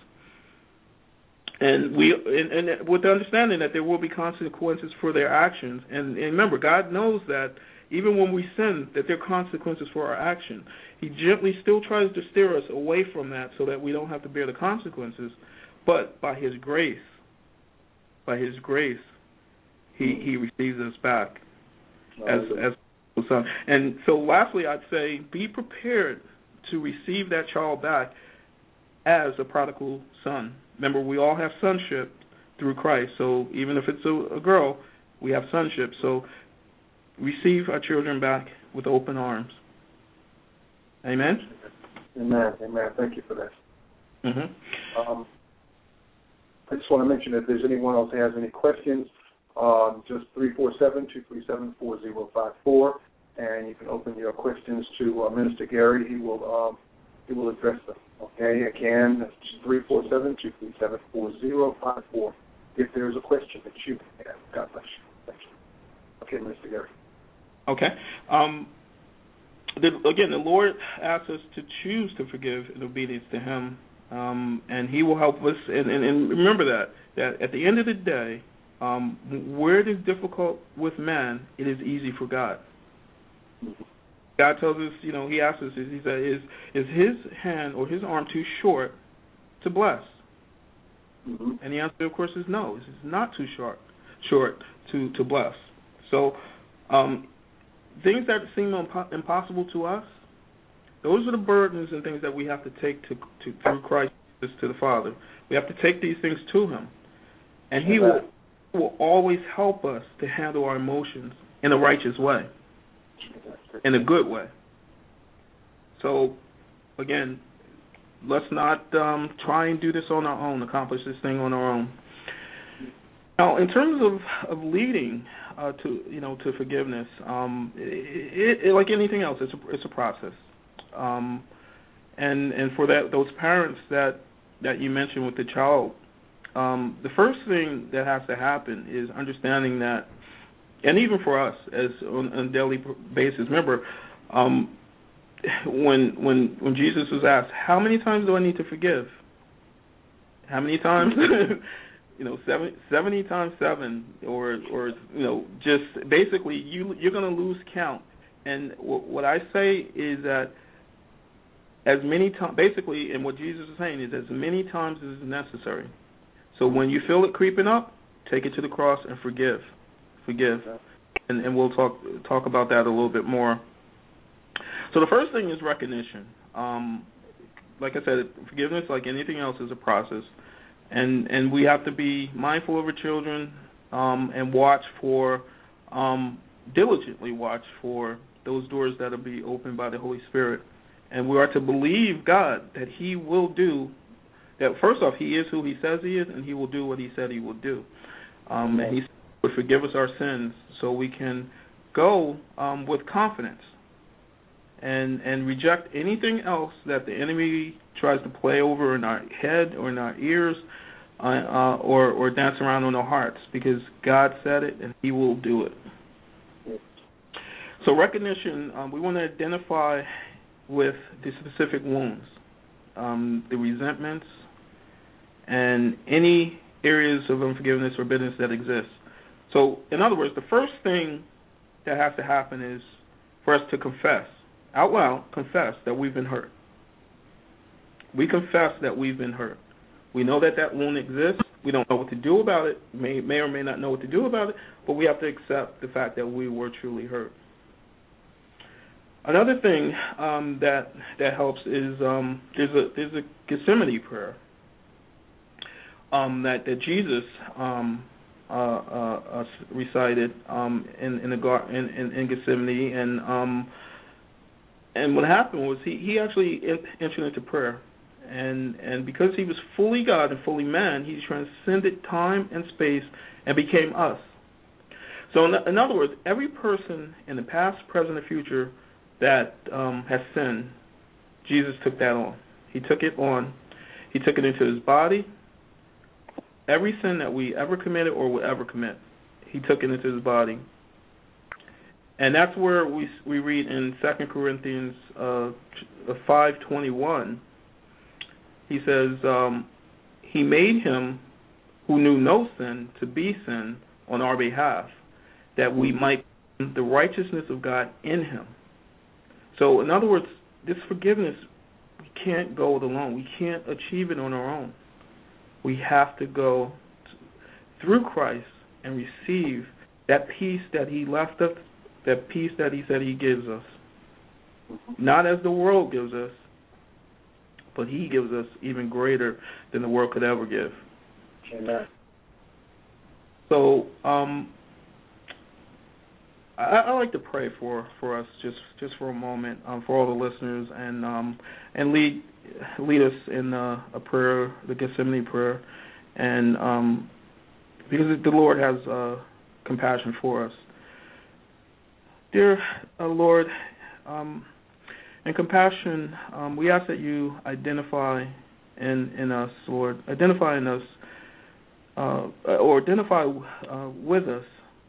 and we and, and with the understanding that there will be consequences for their actions. And, and remember, God knows that even when we sin, that there are consequences for our action. He gently still tries to steer us away from that so that we don't have to bear the consequences. But by His grace, by His grace, He He receives us back as as son. And so, lastly, I'd say be prepared to receive that child back as a prodigal son. Remember, we all have sonship through Christ. So even if it's a, a girl, we have sonship. So receive our children back with open arms. Amen? Amen. Amen. Thank you for that. Mm-hmm. Um, I just want to mention, if there's anyone else who has any questions, um, just three four seven, two three seven, four zero five four. And you can open your questions to uh, Minister Gary. He will um, he will address them. Okay, again, three four seven, two three seven, four zero five four. If there is a question that you have, God bless you. Thank you. Okay, Minister Gary. Okay. Um, the, again, the Lord asks us to choose to forgive in obedience to Him, um, and He will help us. And, and, and remember that that at the end of the day, um, where it is difficult with man, it is easy for God. God tells us, you know, He asks us, He said, is is His hand or His arm too short to bless? Mm-hmm. And the answer, of course, is no. It's not too short, short to, to bless. So um, things that seem impo- impossible to us, those are the burdens and things that we have to take to, to through Christ this to the Father. We have to take these things to Him, and He will will always help us to handle our emotions in a righteous way, in a good way. So, again, let's not um, try and do this on our own, accomplish this thing on our own. Now, in terms of, of leading uh, to you know to forgiveness, um, it, it, like anything else, it's a, it's a process. Um, and and for that those parents that, that you mentioned with the child, um, the first thing that has to happen is understanding that, and even for us as on, on a daily basis, remember, um, when when when Jesus was asked, how many times do I need to forgive? How many times? you know, seven, seventy times seven, or or you know, just basically you you're going to lose count. And w- what I say is that as many times, basically, and what Jesus is saying is as many times as necessary. So when you feel it creeping up, take it to the cross and forgive, forgive, and, and we'll talk talk about that a little bit more. So the first thing is recognition. Um, like I said, forgiveness, like anything else, is a process, and and we have to be mindful of our children um, and watch for, um, diligently watch for those doors that will be opened by the Holy Spirit. And we are to believe God that He will do that. First off, He is who He says He is, and He will do what He said He will do. Um, and He will forgive us our sins, so we can go um, with confidence and and reject anything else that the enemy tries to play over in our head or in our ears, uh, uh, or or dance around in our hearts, because God said it and He will do it. So recognition, um, we want to identify with the specific wounds, um, the resentments, and any areas of unforgiveness or bitterness that exist. So, in other words, the first thing that has to happen is for us to confess, out loud, confess that we've been hurt. We confess that we've been hurt. We know that that wound exists. We don't know what to do about it, may, may or may not know what to do about it, but we have to accept the fact that we were truly hurt. Another thing um, that that helps is um, there's a there's a Gethsemane prayer um, that that Jesus um, uh, uh, uh, recited um, in in the gar- in, in, in Gethsemane, and um, and what happened was he he actually entered into prayer, and and because he was fully God and fully man, he transcended time and space and became us. So in, in other words, every person in the past, present, and future that um, has sinned, Jesus took that on. He took it on. He took it into His body. Every sin that we ever committed or will ever commit, He took it into His body. And that's where we we read in Second Corinthians uh, five twenty-one. He says, um, He made Him who knew no sin to be sin on our behalf, that we might become the righteousness of God in Him. So, in other words, this forgiveness, we can't go it alone. We can't achieve it on our own. We have to go t- through Christ and receive that peace that He left us, that peace that He said He gives us. Not as the world gives us, but He gives us even greater than the world could ever give. Amen. So, um, I, I like to pray for, for us just, just for a moment, um, for all the listeners, and um, and lead lead us in uh, a prayer, the Gethsemane prayer, and um, because the Lord has uh, compassion for us. Dear uh, Lord, um, in compassion, um, we ask that You identify in in us, Lord, identify in us, uh, or identify uh, with us.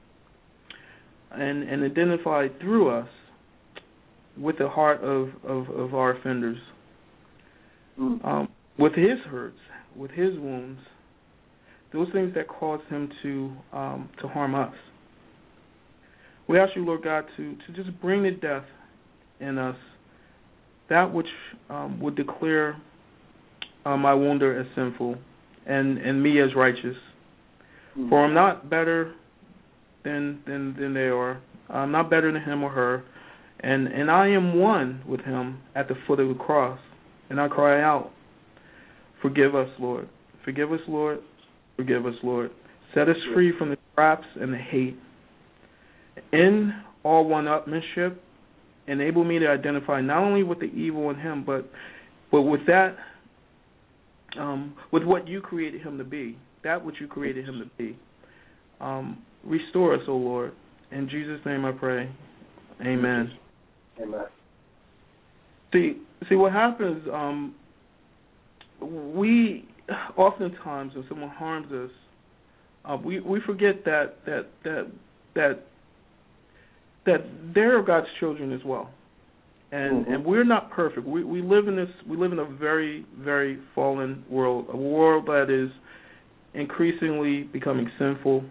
And, and identify through us with the heart of, of, of our offenders, um, with his hurts, with his wounds, those things that caused him to um, to harm us. We ask You, Lord God, to, to just bring to death in us that which um, would declare uh, my wounder as sinful and, and me as righteous. Mm-hmm. For I'm not better Than, than than they are. I'm not better than him or her, and and I am one with Him at the foot of the cross, and I cry out Forgive us, Lord. Forgive us, Lord. Forgive us, Lord. Set us free from the traps and the hate. In all one-upmanship, enable me to identify not only with the evil in him, but but with that, um, with what you created him to be, that which you created him to be. Um, restore us, O Lord. In Jesus' name I pray. Amen. Amen. See, see what happens, um, we oftentimes when someone harms us, uh, we, we forget that, that, that, that, that they're God's children as well. And mm-hmm. and we're not perfect. We we live in this we live in a very, very fallen world, a world that is increasingly becoming sinful.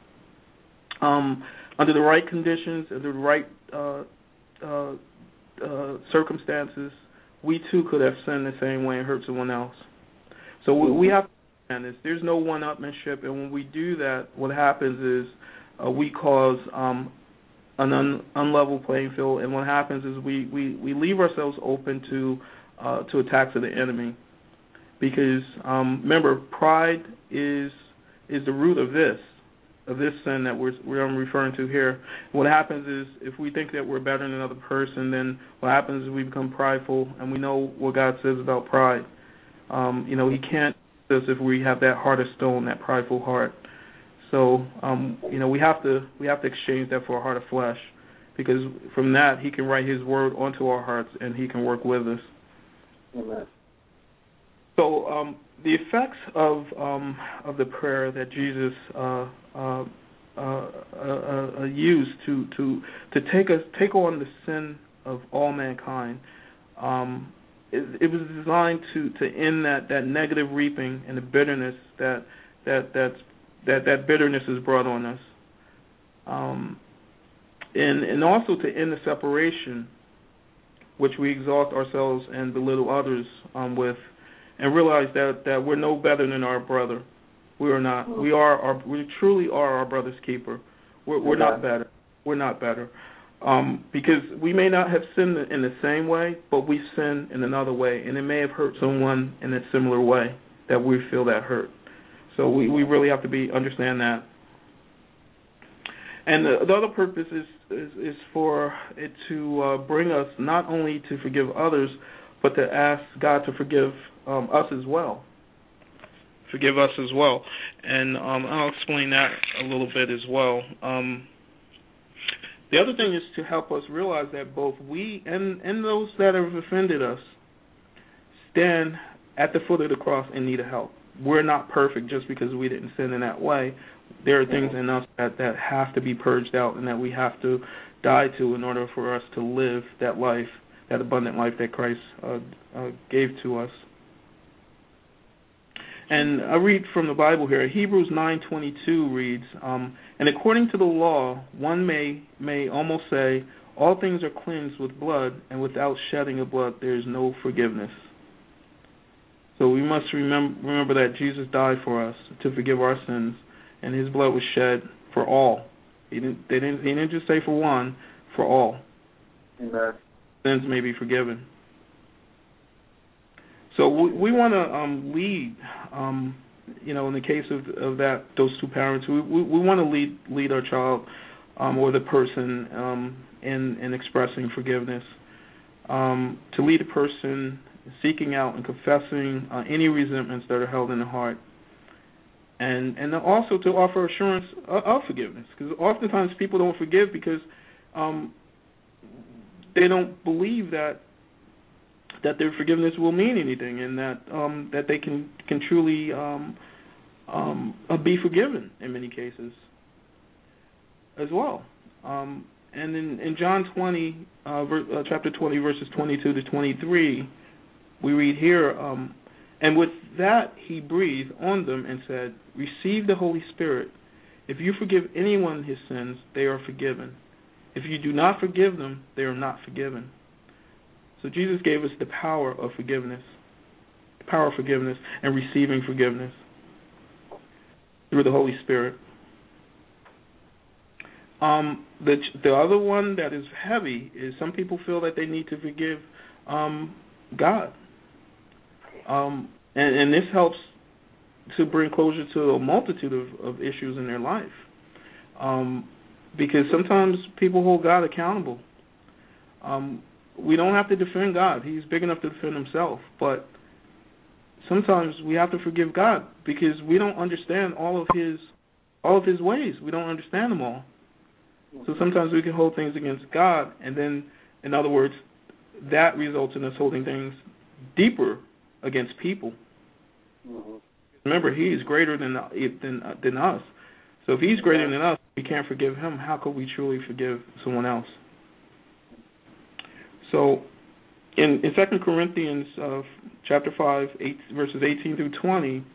Um, under the right conditions, under the right uh, uh, uh, circumstances, we too could have sinned the same way and hurt someone else. So mm-hmm. we, we have to understand this. There's no one-upmanship, and when we do that, what happens is uh, we cause um, an un, unlevel playing field, and what happens is we, we, we leave ourselves open to uh, to attacks of the enemy. Because um, remember, pride is is the root of this of this sin that we're we're referring to here. What happens is if we think that we're better than another person, then what happens is we become prideful, and we know what God says about pride. Um, you know, He can't do us if we have that heart of stone, that prideful heart. So, um, you know, we have to we have to exchange that for a heart of flesh, because from that He can write His word onto our hearts, and He can work with us. Amen. So, um, the effects of um, of the prayer that Jesus uh, uh, uh, uh, uh, used to to to take us take on the sin of all mankind, um, it, it was designed to, to end that, that negative reaping and the bitterness that that that's that that bitterness is brought on us, um, and and also to end the separation, which we exalt ourselves and belittle others um, with, and realize that, that we're no better than our brother. We are not. We are our. We truly are our brother's keeper. We're, we're not better. We're not better, um, because we may not have sinned in the same way, but we sin in another way, and it may have hurt someone in a similar way that we feel that hurt. So we, we really have to be understand that. And the, the other purpose is, is, is for it to uh, bring us not only to forgive others, but to ask God to forgive um, us as well. Forgive us as well. And um, I'll explain that a little bit as well. Um, the other thing is to help us realize that both we and, and those that have offended us stand at the foot of the cross in need of help. We're not perfect just because we didn't sin in that way. There are things in us that, that have to be purged out and that we have to die to in order for us to live that life, that abundant life that Christ uh, uh, gave to us. And I read from the Bible here. Hebrews nine twenty-two reads, um, and according to the law, one may may almost say, all things are cleansed with blood, and without shedding of blood there is no forgiveness. So we must remember, remember that Jesus died for us to forgive our sins, and His blood was shed for all. He didn't, they didn't, he didn't just say for one, for all. Amen. Sins may be forgiven. So we, we want to um, lead, um, you know, in the case of, of that, those two parents, we, we, we want to lead lead our child um, or the person um, in, in expressing forgiveness, um, to lead a person seeking out and confessing uh, any resentments that are held in the heart, and and also to offer assurance of, of forgiveness, because oftentimes people don't forgive because um, they don't believe that that their forgiveness will mean anything, and that um, that they can can truly um, um, uh, be forgiven in many cases as well. Um, and in, in John twenty, uh, ver, uh, chapter twenty, verses twenty-two to twenty-three. We read here, um, and with that he breathed on them and said, receive the Holy Spirit. If you forgive anyone his sins, they are forgiven. If you do not forgive them, they are not forgiven. So Jesus gave us the power of forgiveness, the power of forgiveness and receiving forgiveness through the Holy Spirit. Um, the the other one that is heavy is some people feel that they need to forgive um, God. Um, and, and this helps to bring closure to a multitude of, of issues in their life. Um, because sometimes people hold God accountable. Um, we don't have to defend God. He's big enough to defend himself. But sometimes we have to forgive God because we don't understand all of his all of his ways. We don't understand them all. So sometimes we can hold things against God, and then, in other words, that results in us holding things deeper against people. Mm-hmm. Remember, he is greater than than than us. So if he's greater than us, we can't forgive him. How could we truly forgive someone else? So in, in Second Corinthians uh, chapter five, eight, verses eighteen through twenty,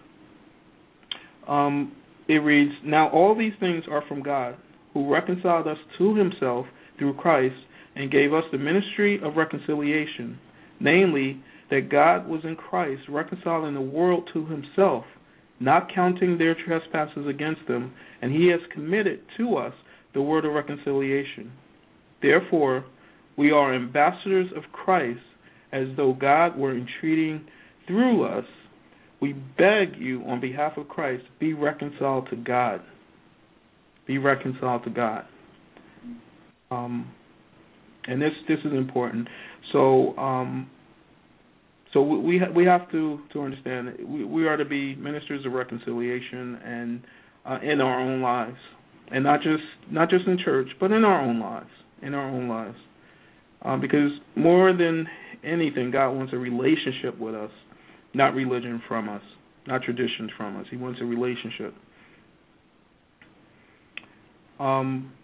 um, it reads, "Now all these things are from God, who reconciled us to himself through Christ and gave us the ministry of reconciliation, namely, that God was in Christ reconciling the world to himself, not counting their trespasses against them, and he has committed to us the word of reconciliation. Therefore, we are ambassadors of Christ, as though God were entreating through us. We beg you on behalf of Christ, be reconciled to God." Be reconciled to God. Um, and this this is important. So um, so we ha- we have to, to understand that we, we are to be ministers of reconciliation and uh, in our own lives, and not just not just in church, but in our own lives, in our own lives. Uh, because more than anything, God wants a relationship with us, not religion from us, not traditions from us. He wants a relationship. Um,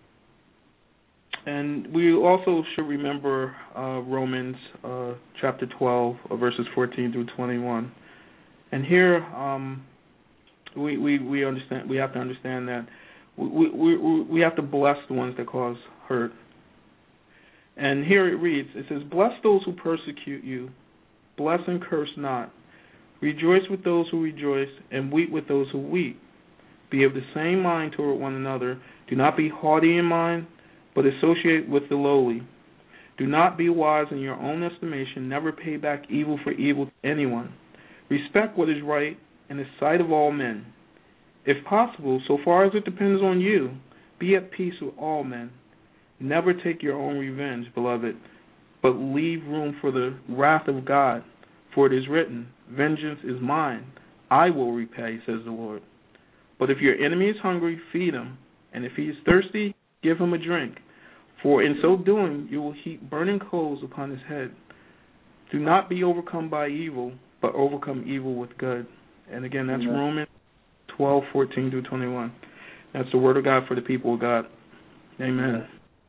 and we also should remember uh, Romans uh, chapter twelve, uh, verses fourteen through twenty-one. And here um, we, we we understand we have to understand that we, we we have to bless the ones that cause hurt. And here it reads, it says, "Bless those who persecute you, bless and curse not. Rejoice with those who rejoice, and weep with those who weep. Be of the same mind toward one another. Do not be haughty in mind, but associate with the lowly. Do not be wise in your own estimation. Never pay back evil for evil to anyone. Respect what is right in the sight of all men. If possible, so far as it depends on you, be at peace with all men. Never take your own revenge, beloved, but leave room for the wrath of God. For it is written, 'Vengeance is mine, I will repay,' says the Lord. But if your enemy is hungry, feed him, and if he is thirsty, give him a drink. For in so doing, you will heap burning coals upon his head. Do not be overcome by evil, but overcome evil with good." And again, that's Amen. Romans twelve, fourteen through twenty-one. That's the word of God for the people of God. Amen. Amen.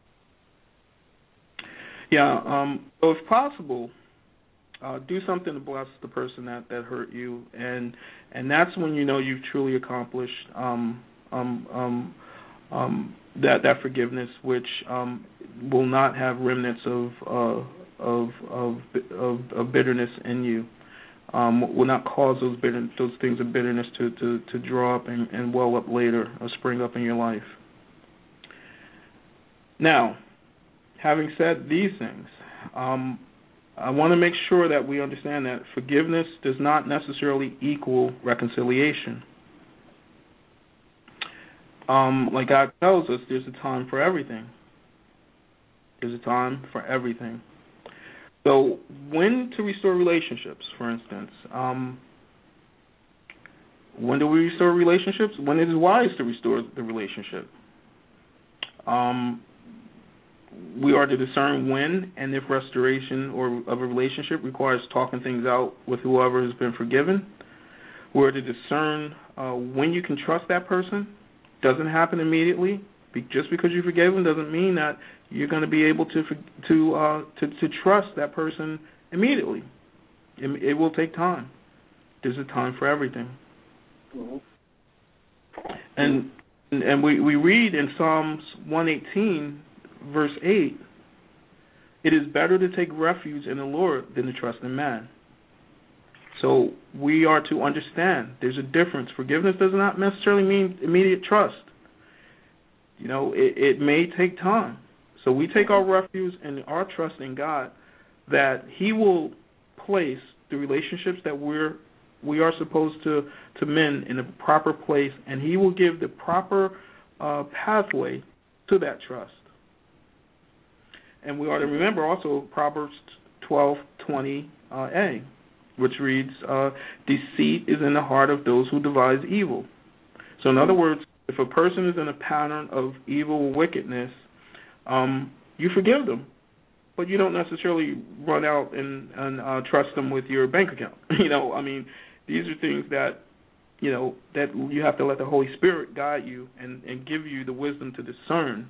Yeah, um, so if possible, uh, do something to bless the person that, that hurt you, and and that's when you know you've truly accomplished um, um, um, um, that that forgiveness, which um, will not have remnants of uh, of, of of of bitterness in you. Um, will not cause those bitter, those things of bitterness to, to, to draw up and, and well up later or spring up in your life. Now, having said these things, um, I want to make sure that we understand that forgiveness does not necessarily equal reconciliation. Um, like God tells us, there's a time for everything. There's a time for everything. So when to restore relationships, for instance, um, when do we restore relationships? When it is wise to restore the relationship. Um, we are to discern when and if restoration or of a relationship requires talking things out with whoever has been forgiven. We're to discern uh, when you can trust that person. Doesn't happen immediately. Be, just because you forgave them doesn't mean that you're going to be able to to uh, to, to trust that person immediately. It, it will take time. There's a time for everything. Mm-hmm. And and we, we read in Psalms one eighteen, verse eight, it is better to take refuge in the Lord than to trust in man. So we are to understand there's a difference. Forgiveness does not necessarily mean immediate trust. You know, it, it may take time. So we take our refuge and our trust in God that He will place the relationships that we're we are supposed to, to mend in a proper place, and he will give the proper uh, pathway to that trust. And we ought to remember also Proverbs twelve twenty uh, a, which reads, uh, deceit is in the heart of those who devise evil. So in other words, if a person is in a pattern of evil wickedness, um, you forgive them, but you don't necessarily run out and, and uh, trust them with your bank account. You know, I mean, these are things that, you know, that you have to let the Holy Spirit guide you and, and give you the wisdom to discern.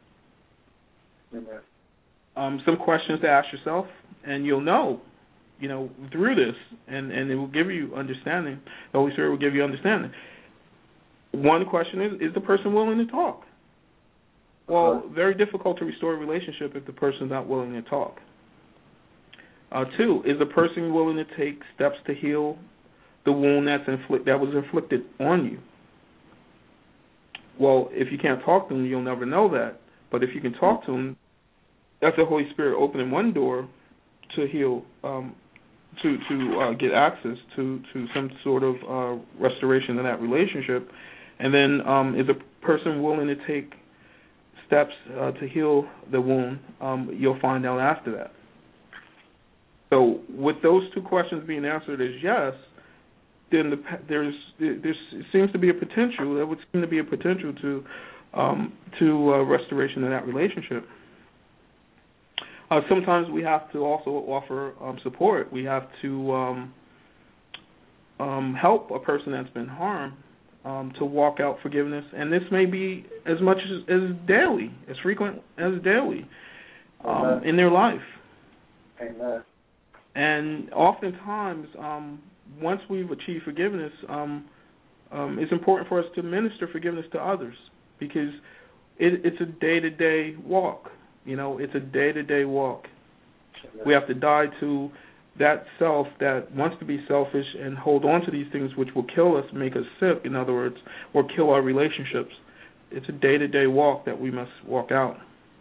Amen. Um, some questions to ask yourself, and you'll know, you know, through this, and, and it will give you understanding. The Holy Spirit will give you understanding. One question is, is the person willing to talk? Well, very difficult to restore a relationship if the person's not willing to talk. Uh, two, is the person willing to take steps to heal the wound that's inflict, that was inflicted on you? Well, if you can't talk to them, you'll never know that. But if you can talk to them, that's the Holy Spirit opening one door to heal, um, to to uh, get access to, to some sort of uh, restoration in that relationship. And then um, is a person willing to take steps uh, to heal the wound? Um, you'll find out after that. So with those two questions being answered as yes, then the, there's there's it seems to be a potential. There would seem to be a potential to um, to uh, restoration of that relationship. Uh, sometimes we have to also offer um, support. We have to um, um, help a person that's been harmed um, to walk out forgiveness, and this may be as much as, as daily, as frequent as daily um, in their life. Amen. And oftentimes, um, once we've achieved forgiveness, um, um, it's important for us to minister forgiveness to others, because it, it's a day-to-day walk. You know, it's a day-to-day walk. Amen. We have to die to that self that wants to be selfish and hold on to these things which will kill us, make us sick, in other words, or kill our relationships. It's a day-to-day walk that we must walk out.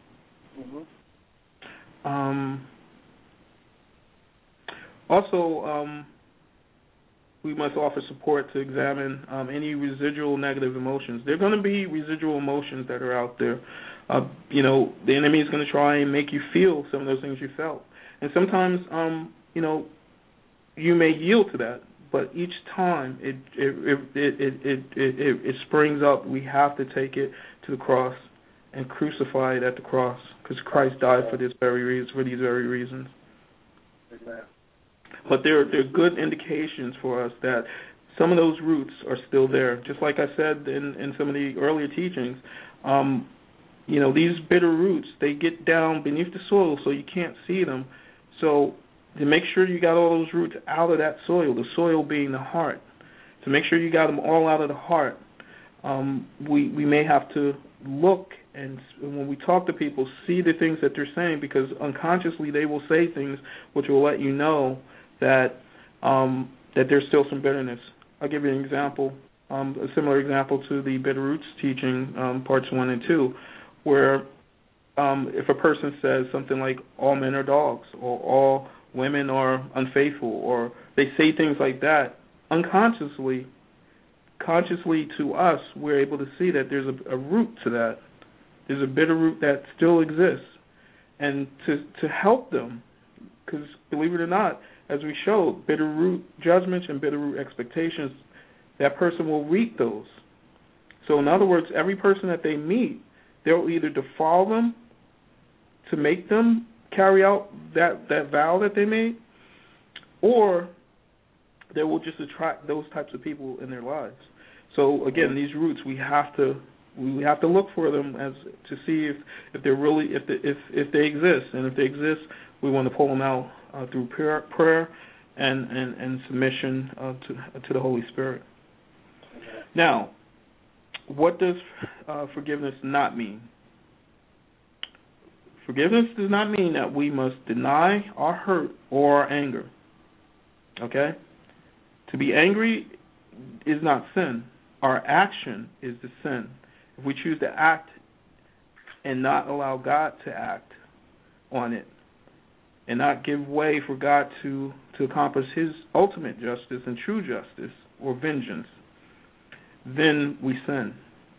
Mm-hmm. Um, also, um, we must offer support to examine um, any residual negative emotions. There are going to be residual emotions that are out there. Uh, you know, the enemy is going to try and make you feel some of those things you felt. And sometimes, um, you know, you may yield to that, but each time it it it it it, it, it, it springs up, we have to take it to the cross and crucify it at the cross, because Christ died for this very reason, for these very reasons. Amen. But there, there are good indications for us that some of those roots are still there. Just like I said in, in some of the earlier teachings, um, you know, these bitter roots, they get down beneath the soil so you can't see them. So to make sure you got all those roots out of that soil, the soil being the heart, to make sure you got them all out of the heart, um, we, we may have to look and when we talk to people, see the things that they're saying, because unconsciously they will say things which will let you know that um, that there's still some bitterness. I'll give you an example, um, a similar example to the Bitter Roots teaching, um, parts one and two, where um, if a person says something like all men are dogs, or all women are unfaithful, or they say things like that, unconsciously, consciously to us, we're able to see that there's a, a root to that. There's a bitter root that still exists. And to, to help them, because believe it or not, as we showed, bitter root judgments and bitter root expectations, that person will reap those. So in other words, every person that they meet, they'll either defile them to make them carry out that, that vow that they made, or they will just attract those types of people in their lives. So again, these roots, we have to we have to look for them as to see if, if they're really if they, if if they exist, and if they exist, we want to pull them out uh, through prayer, prayer and, and, and submission uh, to to the Holy Spirit. Now, what does uh, forgiveness not mean? Forgiveness does not mean that we must deny our hurt or our anger. Okay? To be angry is not sin. Our action is the sin. If we choose to act and not allow God to act on it, and not give way for God to, to accomplish his ultimate justice and true justice or vengeance, then we sin.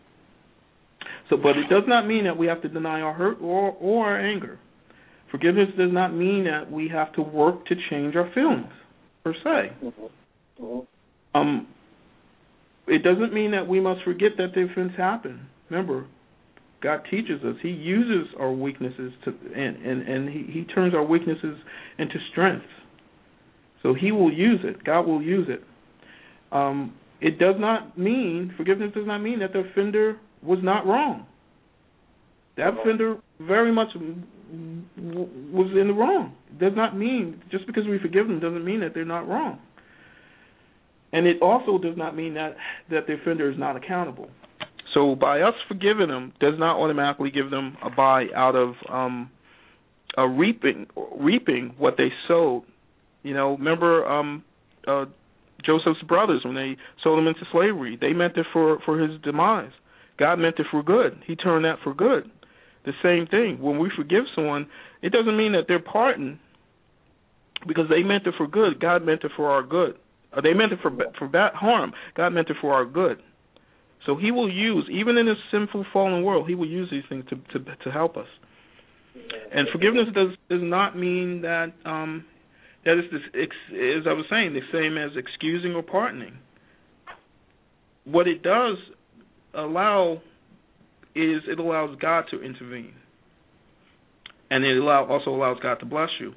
So, but it does not mean that we have to deny our hurt or, or our anger. Forgiveness does not mean that we have to work to change our feelings, per se. Mm-hmm. Mm-hmm. Um, it doesn't mean that we must forget that the offense happened. Remember, God teaches us. He uses our weaknesses to, and, and, and he, he turns our weaknesses into strengths. So he will use it. God will use it. Um, it does not mean, forgiveness does not mean that the offender was not wrong. That offender very much was in the wrong. It does not mean, just because we forgive them doesn't mean that they're not wrong. And it also does not mean that, that the offender is not accountable. So by us forgiving them does not automatically give them a buy out of um, a reaping reaping what they sowed. You know, remember um, uh, Joseph's brothers when they sold him into slavery? They meant it for, for his demise. God meant it for good. He turned that for good. The same thing. When we forgive someone, it doesn't mean that they're pardoned because they meant it for good. God meant it for our good. Or they meant it for for bad harm. God meant it for our good. So he will use, even in this sinful, fallen world, he will use these things to to, to help us. And forgiveness does does not mean that um, that is this, as I was saying, the same as excusing or pardoning. What it does allow is it allows God to intervene, and it allow, also allows God to bless you.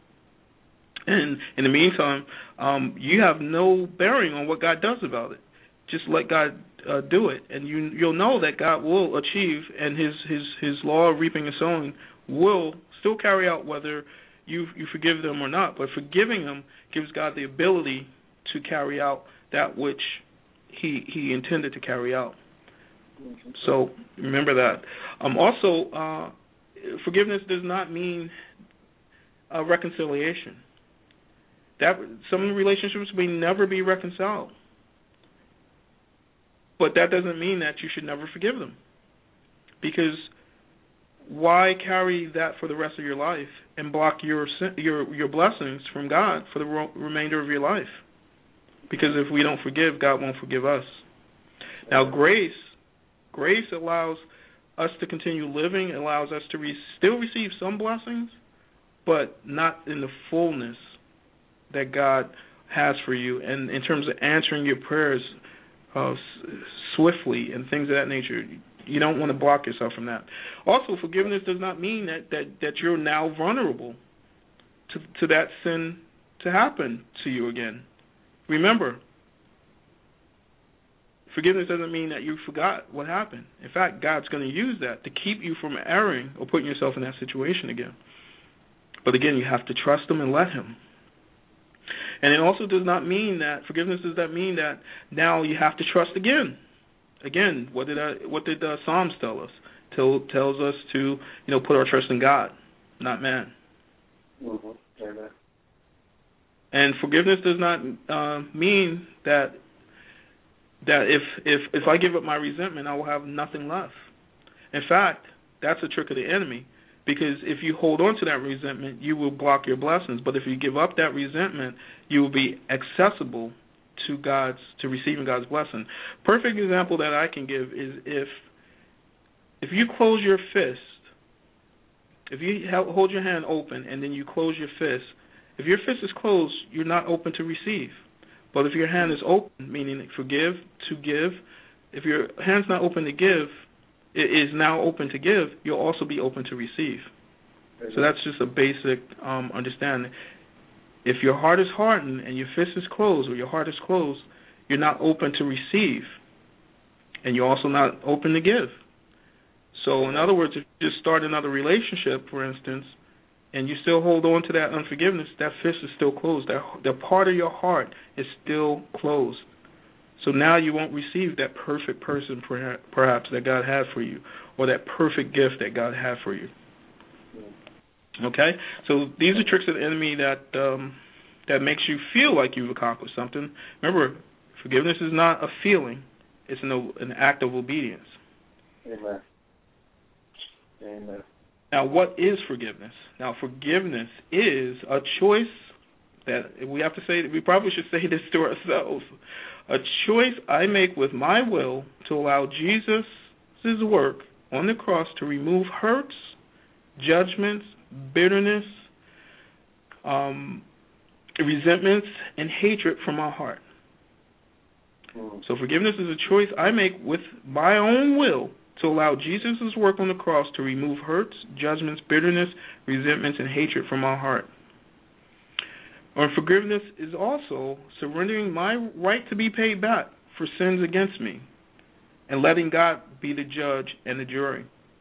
And in the meantime, um, you have no bearing on what God does about it. Just let God uh, do it, and you, you'll know that God will achieve, and His His His law of reaping and sowing will still carry out whether you you forgive them or not. But forgiving them gives God the ability to carry out that which He He intended to carry out. So remember that. Um, also, uh, forgiveness does not mean uh, reconciliation. That some relationships may never be reconciled, but that doesn't mean that you should never forgive them. Because why carry that for the rest of your life and block your your your blessings from God for the ro- remainder of your life? Because if we don't forgive, God won't forgive us. Now, grace grace allows us to continue living, allows us to re- still receive some blessings, but not in the fullness that God has for you, and in terms of answering your prayers uh, s- swiftly and things of that nature. You don't want to block yourself from that. Also, forgiveness does not mean that, that, that you're now vulnerable to, to that sin to happen to you again. Remember, forgiveness doesn't mean that you forgot what happened. In fact, God's going to use that to keep you from erring or putting yourself in that situation again. But again, you have to trust Him and let Him. And it also does not mean that forgiveness does not mean that now you have to trust again. Again, what did I, what did the Psalms tell us? Tell, tells us to you know put our trust in God, not man. Mm-hmm. Amen. And forgiveness does not uh, mean that that if if if I give up my resentment, I will have nothing left. In fact, that's a trick of the enemy. Because if you hold on to that resentment, you will block your blessings. But if you give up that resentment, you will be accessible to God's to receiving God's blessing. Perfect example that I can give is if if you close your fist, if you hold your hand open and then you close your fist, if your fist is closed, you're not open to receive. But if your hand is open, meaning forgive, to give, if your hand's not open to give, it is now open to give, you'll also be open to receive. So that's just a basic um, understanding. If your heart is hardened and your fist is closed or your heart is closed, you're not open to receive. And you're also not open to give. So in other words, if you just start another relationship, for instance, and you still hold on to that unforgiveness, that fist is still closed. That, that part of your heart is still closed. So now you won't receive that perfect person perhaps that God had for you, or that perfect gift that God had for you. Okay? So these are tricks of the enemy that um, that makes you feel like you've accomplished something. Remember, forgiveness is not a feeling. It's an, an act of obedience. Amen. Amen. Now, what is forgiveness? Now, forgiveness is a choice that we have to say, we probably should say this to ourselves, a choice I make with my will to allow Jesus' work on the cross to remove hurts, judgments, bitterness, um, resentments, and hatred from my heart. So forgiveness is a choice I make with my own will to allow Jesus' work on the cross to remove hurts, judgments, bitterness, resentments, and hatred from my heart. Or forgiveness is also surrendering my right to be paid back for sins against me and letting God be the judge and the jury.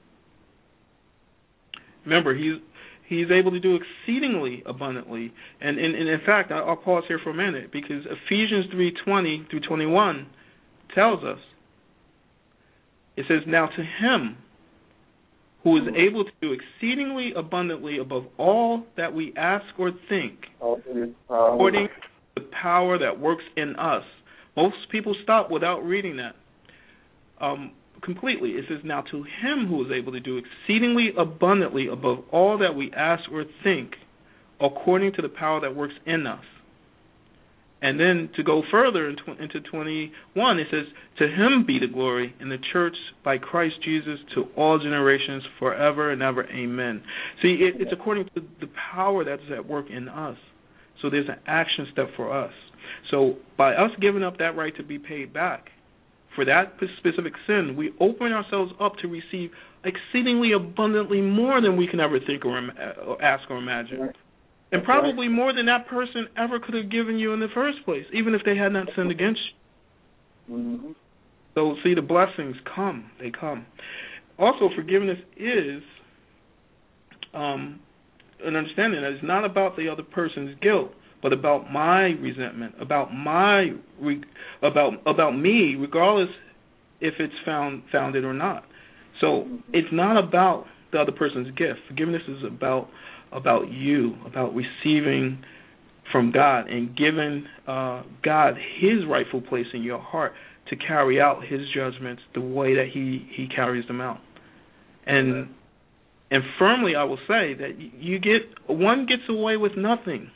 Remember, he's he's able to do exceedingly abundantly. And, and, and in fact, I'll pause here for a minute because Ephesians three twenty through twenty-one tells us, it says, now to him who is able to do exceedingly abundantly above all that we ask or think, according to the power that works in us. Most people stop without reading that um, completely. It says, now to him who is able to do exceedingly abundantly above all that we ask or think, according to the power that works in us. And then to go further into twenty-one, it says, to him be the glory in the church by Christ Jesus to all generations forever and ever. Amen. See, it, it's according to the power that's at work in us. So there's an action step for us. So by us giving up that right to be paid back for that specific sin, we open ourselves up to receive exceedingly abundantly more than we can ever think or, im- or ask or imagine. And probably more than that person ever could have given you in the first place, even if they had not sinned against you. Mm-hmm. So, see, the blessings come. They come. Also, forgiveness is um, an understanding that it's not about the other person's guilt, but about my resentment, about my about about me, regardless if it's found founded or not. So, mm-hmm. It's not about the other person's gift. Forgiveness is about about you, about receiving from God and giving uh, God his rightful place in your heart to carry out his judgments the way that he, he carries them out. And okay. and firmly I will say that you get one gets away with nothing.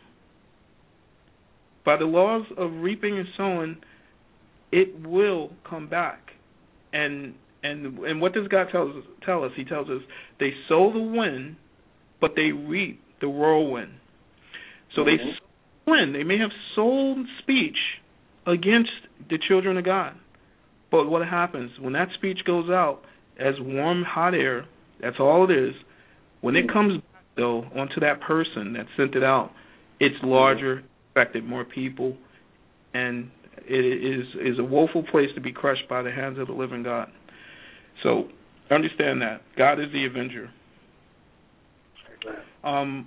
By the laws of reaping and sowing, it will come back. And and and what does God tell us? Tell us? He tells us they sow the wind, but they reap the whirlwind. So mm-hmm. they sow wind. They may have sown speech against the children of God. But what happens when that speech goes out as warm, hot air, that's all it is. When it comes back, though, onto that person that sent it out, it's larger, affected more people, and it is, is a woeful place to be crushed by the hands of the living God. So understand that. God is the avenger. Um,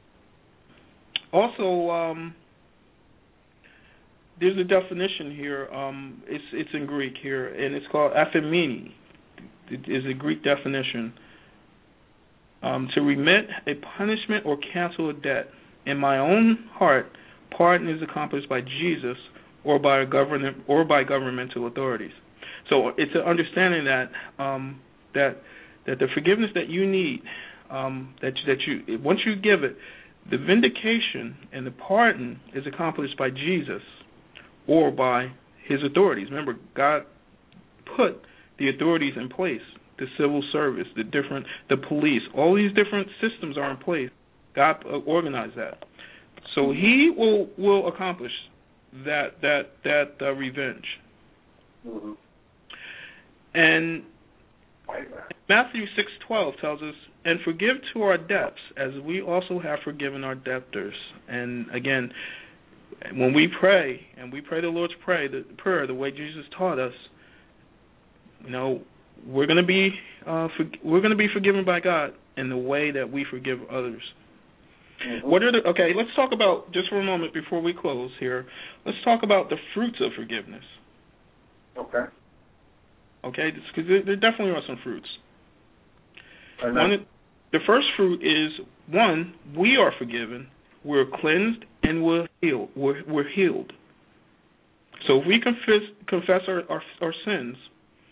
also, um, there's a definition here. Um, it's it's in Greek here, and it's called aphemini. It is a Greek definition. Um, to remit a punishment or cancel a debt. In my own heart, pardon is accomplished by Jesus or by a government or by governmental authorities. So it's an understanding that um, that that the forgiveness that you need. Um, that that you once you give it, the vindication and the pardon is accomplished by Jesus or by his authorities. Remember, God put the authorities in place, the civil service, the different, the police, all these different systems are in place. God organized that, so He will will accomplish that that that uh, revenge. Mm-hmm. And Matthew six twelve tells us, and forgive to our debts as we also have forgiven our debtors. And again, when we pray, and we pray the Lord's prayer, the prayer the way Jesus taught us, you know, we're going to be uh, for, we're going to be forgiven by God in the way that we forgive others. Mm-hmm. What are the okay? Let's talk about just for a moment before we close here. Let's talk about the fruits of forgiveness. Okay. Okay, because there, there definitely are some fruits. One, the first fruit is, one, we are forgiven, we're cleansed, and we're healed. We're, we're healed. So if we confess confess our, our, our sins,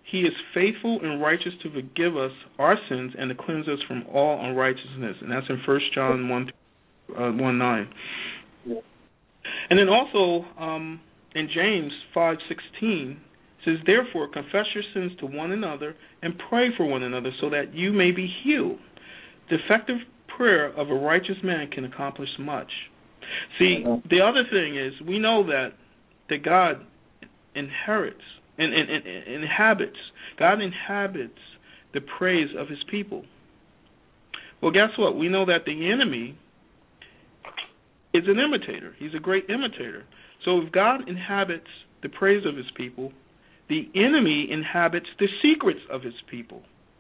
He is faithful and righteous to forgive us our sins and to cleanse us from all unrighteousness. And that's in First John one, uh, one nine. Yeah. And then also um, in James five sixteen, it says, therefore, confess your sins to one another and pray for one another so that you may be healed. The effective prayer of a righteous man can accomplish much. See, the other thing is, we know that, that God inherits and, and, and inhabits, God inhabits the praise of his people. Well, guess what? We know that the enemy is an imitator. He's a great imitator. So if God inhabits the praise of his people, the enemy inhabits the secrets of his people.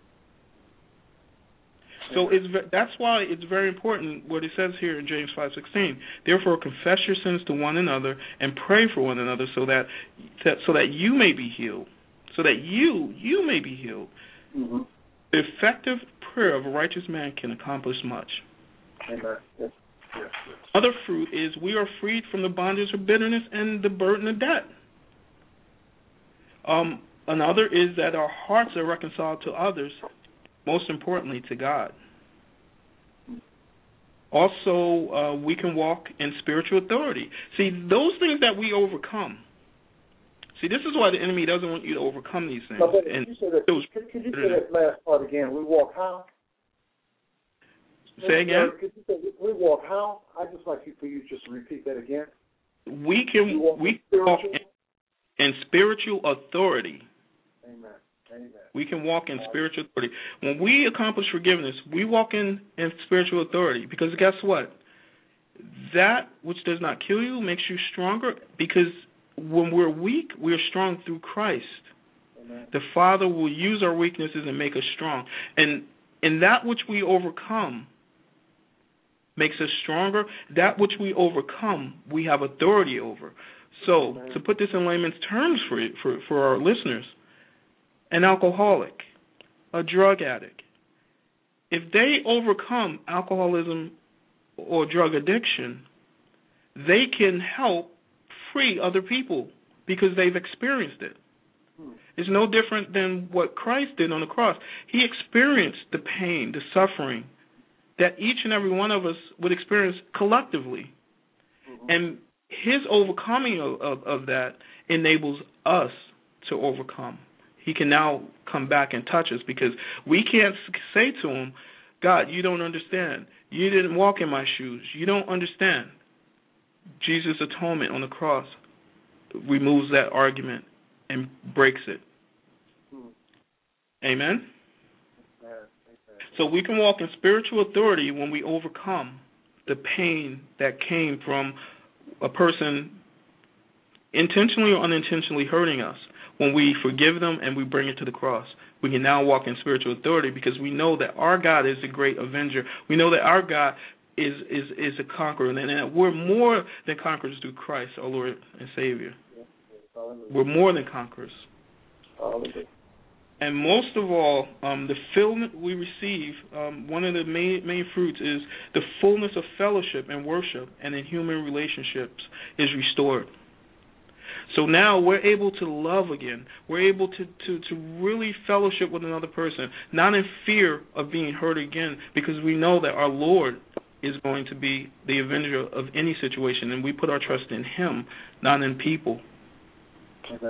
So it's, that's why it's very important what it says here in James five sixteen. Therefore, confess your sins to one another and pray for one another, so that, that so that you may be healed, so that you you may be healed. Mm-hmm. The effective prayer of a righteous man can accomplish much. Amen. Yes. Yes. Yes. Other fruit is we are freed from the bondage of bitterness and the burden of debt. Um, another is that our hearts are reconciled to others, most importantly to God. Also, uh, we can walk in spiritual authority. See, those things that we overcome. See, this is why the enemy doesn't want you to overcome these things. No, but and you that, was, could, could you say that last part again? We walk how? Say again? Could you say we walk how? I'd just like you for you just to repeat that again. We can we walk, we walk in, in spiritual authority. Amen. Amen. We can walk in spiritual authority. When we accomplish forgiveness, we walk in, in spiritual authority, because guess what? That which does not kill you makes you stronger, because when we're weak, we are strong through Christ. Amen. The Father will use our weaknesses and make us strong. And and that which we overcome makes us stronger. That which we overcome, we have authority over. So, Amen. To put this in layman's terms for, for, for our listeners, an alcoholic, a drug addict, if they overcome alcoholism or drug addiction, they can help free other people because they've experienced it. It's no different than what Christ did on the cross. He experienced the pain, the suffering that each and every one of us would experience collectively. Mm-hmm. And his overcoming of, of, of that enables us to overcome. He can now come back and touch us, because we can't say to him, God, you don't understand. You didn't walk in my shoes. You don't understand. Jesus' atonement on the cross removes that argument and breaks it. Hmm. Amen? Amen? So we can walk in spiritual authority when we overcome the pain that came from a person intentionally or unintentionally hurting us. When we forgive them and we bring it to the cross, we can now walk in spiritual authority, because we know that our God is a great avenger. We know that our God is is, is a conqueror, and that we're more than conquerors through Christ, our Lord and Savior. We're more than conquerors. And most of all, um, the fulfillment we receive, um, one of the main, main fruits is the fullness of fellowship and worship and in human relationships is restored. So now we're able to love again. We're able to, to, to really fellowship with another person, not in fear of being hurt again, because we know that our Lord is going to be the avenger of any situation, and we put our trust in him, not in people. Okay.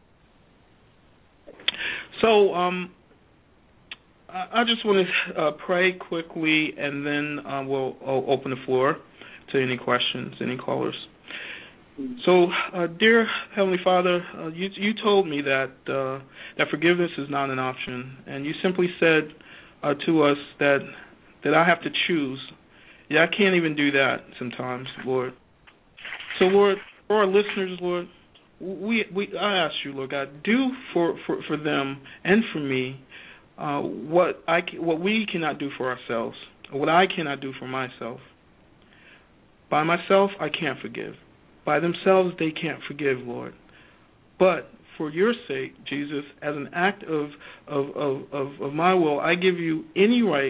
So um, I, I just want to uh, pray quickly, and then uh, we'll I'll open the floor to any questions, any callers. So, uh, dear Heavenly Father, uh, you, you told me that uh, that forgiveness is not an option, and you simply said uh, to us that that I have to choose. Yeah, I can't even do that sometimes, Lord. So, Lord, for our listeners, Lord, we we I ask you, Lord God, do for, for, for them and for me uh, what I what we cannot do for ourselves, or what I cannot do for myself. By myself, I can't forgive. By themselves, they can't forgive, Lord. But for your sake, Jesus, as an act of of, of, of, of my will, I give you any right,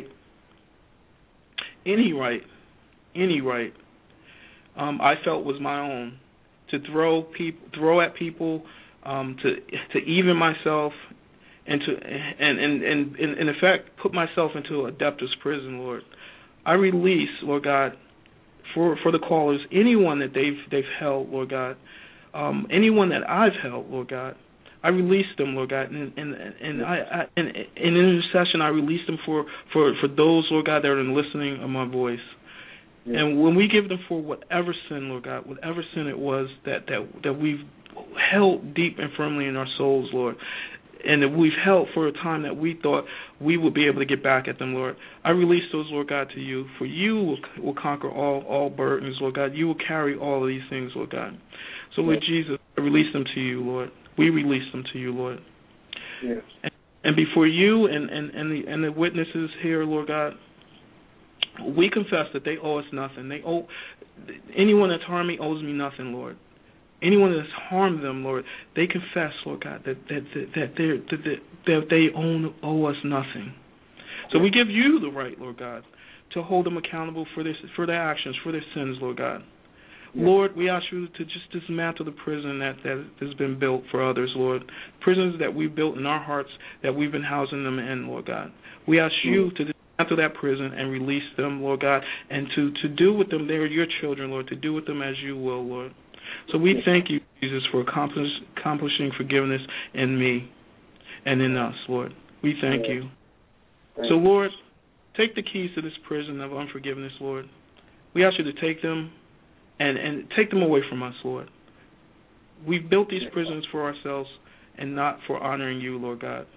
any right, any right um, I felt was my own to throw peop- throw at people, um, to to even myself and to and and, and, and in effect put myself into a debtor's prison, Lord. I release, Lord God, for for the callers, anyone that they've they've held, Lord God, um, anyone that I've held, Lord God, I release them, Lord God, and and and I, I and in intercession I release them for, for, for those, Lord God, that are listening of my voice. Yeah. And when we give them for whatever sin, Lord God, whatever sin it was that, that that we've held deep and firmly in our souls, Lord, and that we've held for a time that we thought we would be able to get back at them, Lord, I release those, Lord God, to you. For you will, will conquer all, all burdens, Lord God. You will carry all of these things, Lord God. So, Lord yeah. Jesus, I release them to you, Lord. We release them to you, Lord. Yes. And, and before you and, and, and the and the witnesses here, Lord God, we confess that they owe us nothing. They owe anyone that's harmed me owes me nothing, Lord. Anyone that's harmed them, Lord, they confess, Lord God, that that that, that, that, that they own, owe us nothing. So we give you the right, Lord God, to hold them accountable for this for their actions, for their sins, Lord God. Yeah. Lord, we ask you to just dismantle the prison that, that has been built for others, Lord. Prisons that we've built in our hearts that we've been housing them in, Lord God. We ask mm-hmm. you to dismantle that prison and release them, Lord God, and to, to do with them, they're your children, Lord, to do with them as you will, Lord. So we thank you, Jesus, for accomplish, accomplishing forgiveness in me and in us, Lord. We thank yeah. you. Thank so, Lord, take the keys to this prison of unforgiveness, Lord. We ask you to take them and, and take them away from us, Lord. We've built these prisons for ourselves and not for honoring you, Lord God.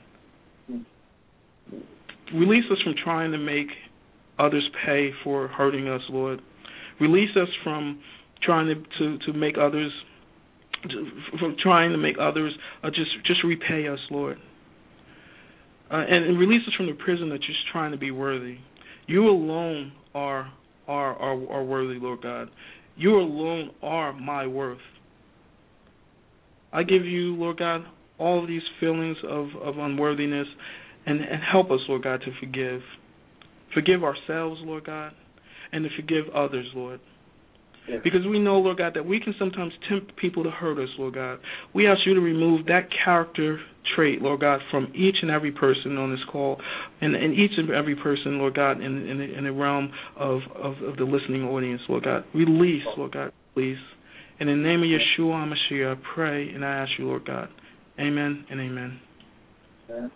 Release us from trying to make others pay for hurting us, Lord. Release us from trying to, to, to make others, to, from trying to make others uh, just just repay us, Lord. Uh, and, and release us from the prison that's just trying to be worthy. You alone are, are, are, are worthy, Lord God. You alone are my worth. I give you, Lord God, all of these feelings of, of unworthiness, and, and help us, Lord God, to forgive. Forgive ourselves, Lord God, and to forgive others, Lord. Yes. Because we know, Lord God, that we can sometimes tempt people to hurt us, Lord God. We ask you to remove that character trait, Lord God, from each and every person on this call, and, and each and every person, Lord God, in, in, the, in the realm of, of, of the listening audience, Lord God. Release, Lord God, please. In the name of Yeshua HaMashiach, I pray and I ask you, Lord God. Amen and amen. Amen.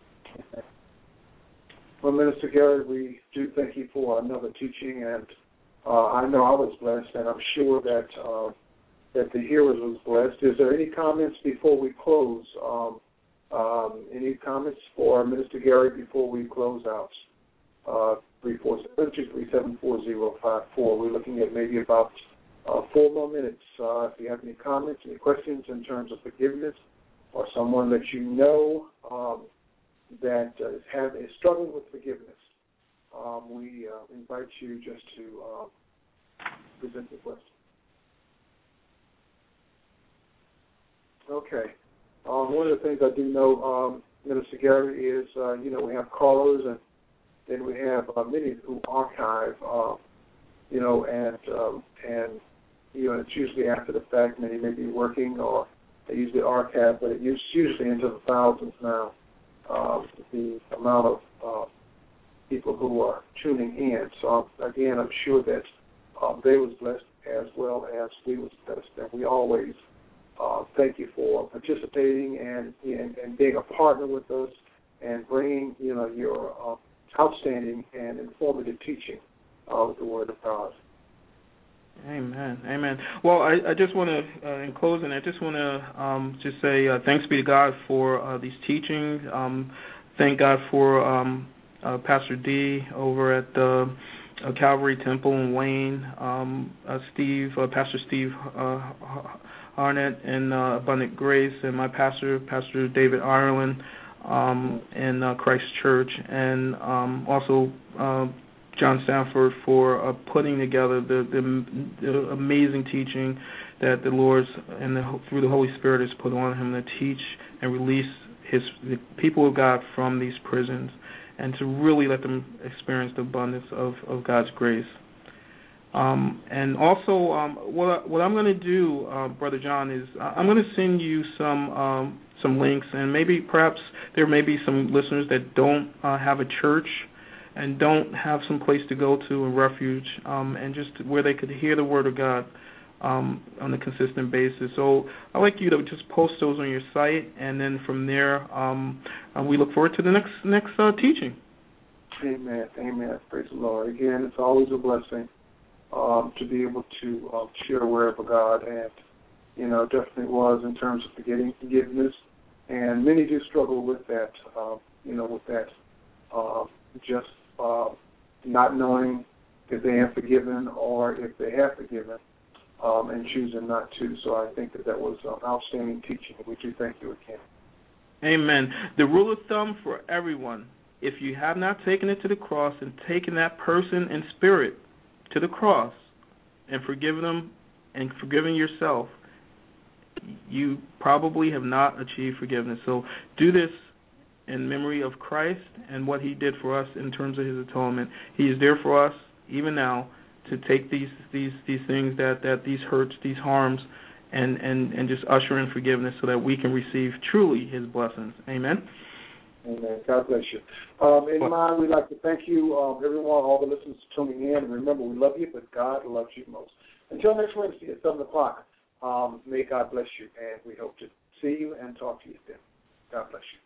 Well, Minister Gary, we do thank you for another teaching, and uh, I know I was blessed, and I'm sure that uh, that the hearers was blessed. Is there any comments before we close? Um, um, any comments for Minister Gary before we close out? Uh, three four seven two three seven four zero five four. We're looking at maybe about uh, four more minutes. Uh, if you have any comments, any questions in terms of forgiveness, or someone that you know um, that uh, is, have, is struggling with forgiveness, um, we uh, invite you just to uh, present the question. Okay. Um, one of the things I do know, um, Minister Gary, is, uh, you know, we have callers, and then we have uh, many who archive, uh, you know, and, um, and, you know, it's usually after the fact. Many may be working, or they usually archive, but it's usually into the thousands now, uh, the amount of uh, people who are tuning in. So, again, I'm sure that uh, they was blessed as well as we was blessed, and we always uh, thank you for participating and, and and being a partner with us and bringing, you know, your uh, outstanding and informative teaching of the Word of God. Amen. Amen. Well, I, I just want to, uh, in closing, I just want to um, just say uh, thanks be to God for uh, these teachings. Um, thank God for um, uh, Pastor D over at the uh, Calvary Temple in Wayne, um, uh, Steve, uh, Pastor Steve uh, Arnett in uh, Abundant Grace, and my pastor, Pastor David Ireland um, in uh, Christ Church, and um, also uh, John Stanford for uh, putting together the, the, the amazing teaching that the Lord and the, through the Holy Spirit has put on him to teach and release his the people of God from these prisons, and to really let them experience the abundance of, of God's grace. Um, and also, um, what, what I'm going to do, uh, Brother John, is I'm going to send you some um, some links, and maybe perhaps there may be some listeners that don't uh, have a church and don't have some place to go to, a refuge, um, and just where they could hear the Word of God um, on a consistent basis. So I'd like you to just post those on your site, and then from there um, uh, we look forward to the next next uh, teaching. Amen. Amen. Praise the Lord. Again, it's always a blessing um, to be able to uh, share the Word of God, and you know, definitely was in terms of forgetting forgiveness, and many do struggle with that. Uh, you know, with that, uh, just uh, not knowing if they have forgiven or if they have forgiven, um, and choosing not to. So I think that that was um, outstanding teaching. We do thank you again. Amen. The rule of thumb for everyone: if you have not taken it to the cross and taken that person in spirit to the cross and forgiven them and forgiven yourself, you probably have not achieved forgiveness. So do this in memory of Christ and what He did for us in terms of His atonement. He is there for us even now to take these these these things, that, that these hurts, these harms, and, and, and just usher in forgiveness so that we can receive truly His blessings. Amen. Amen. God bless you. Um, in mind, we'd like to thank you, um, everyone, all the listeners tuning in. And remember, we love you, but God loves you most. Until next Wednesday at seven o'clock, um, may God bless you, and we hope to see you and talk to you then. God bless you.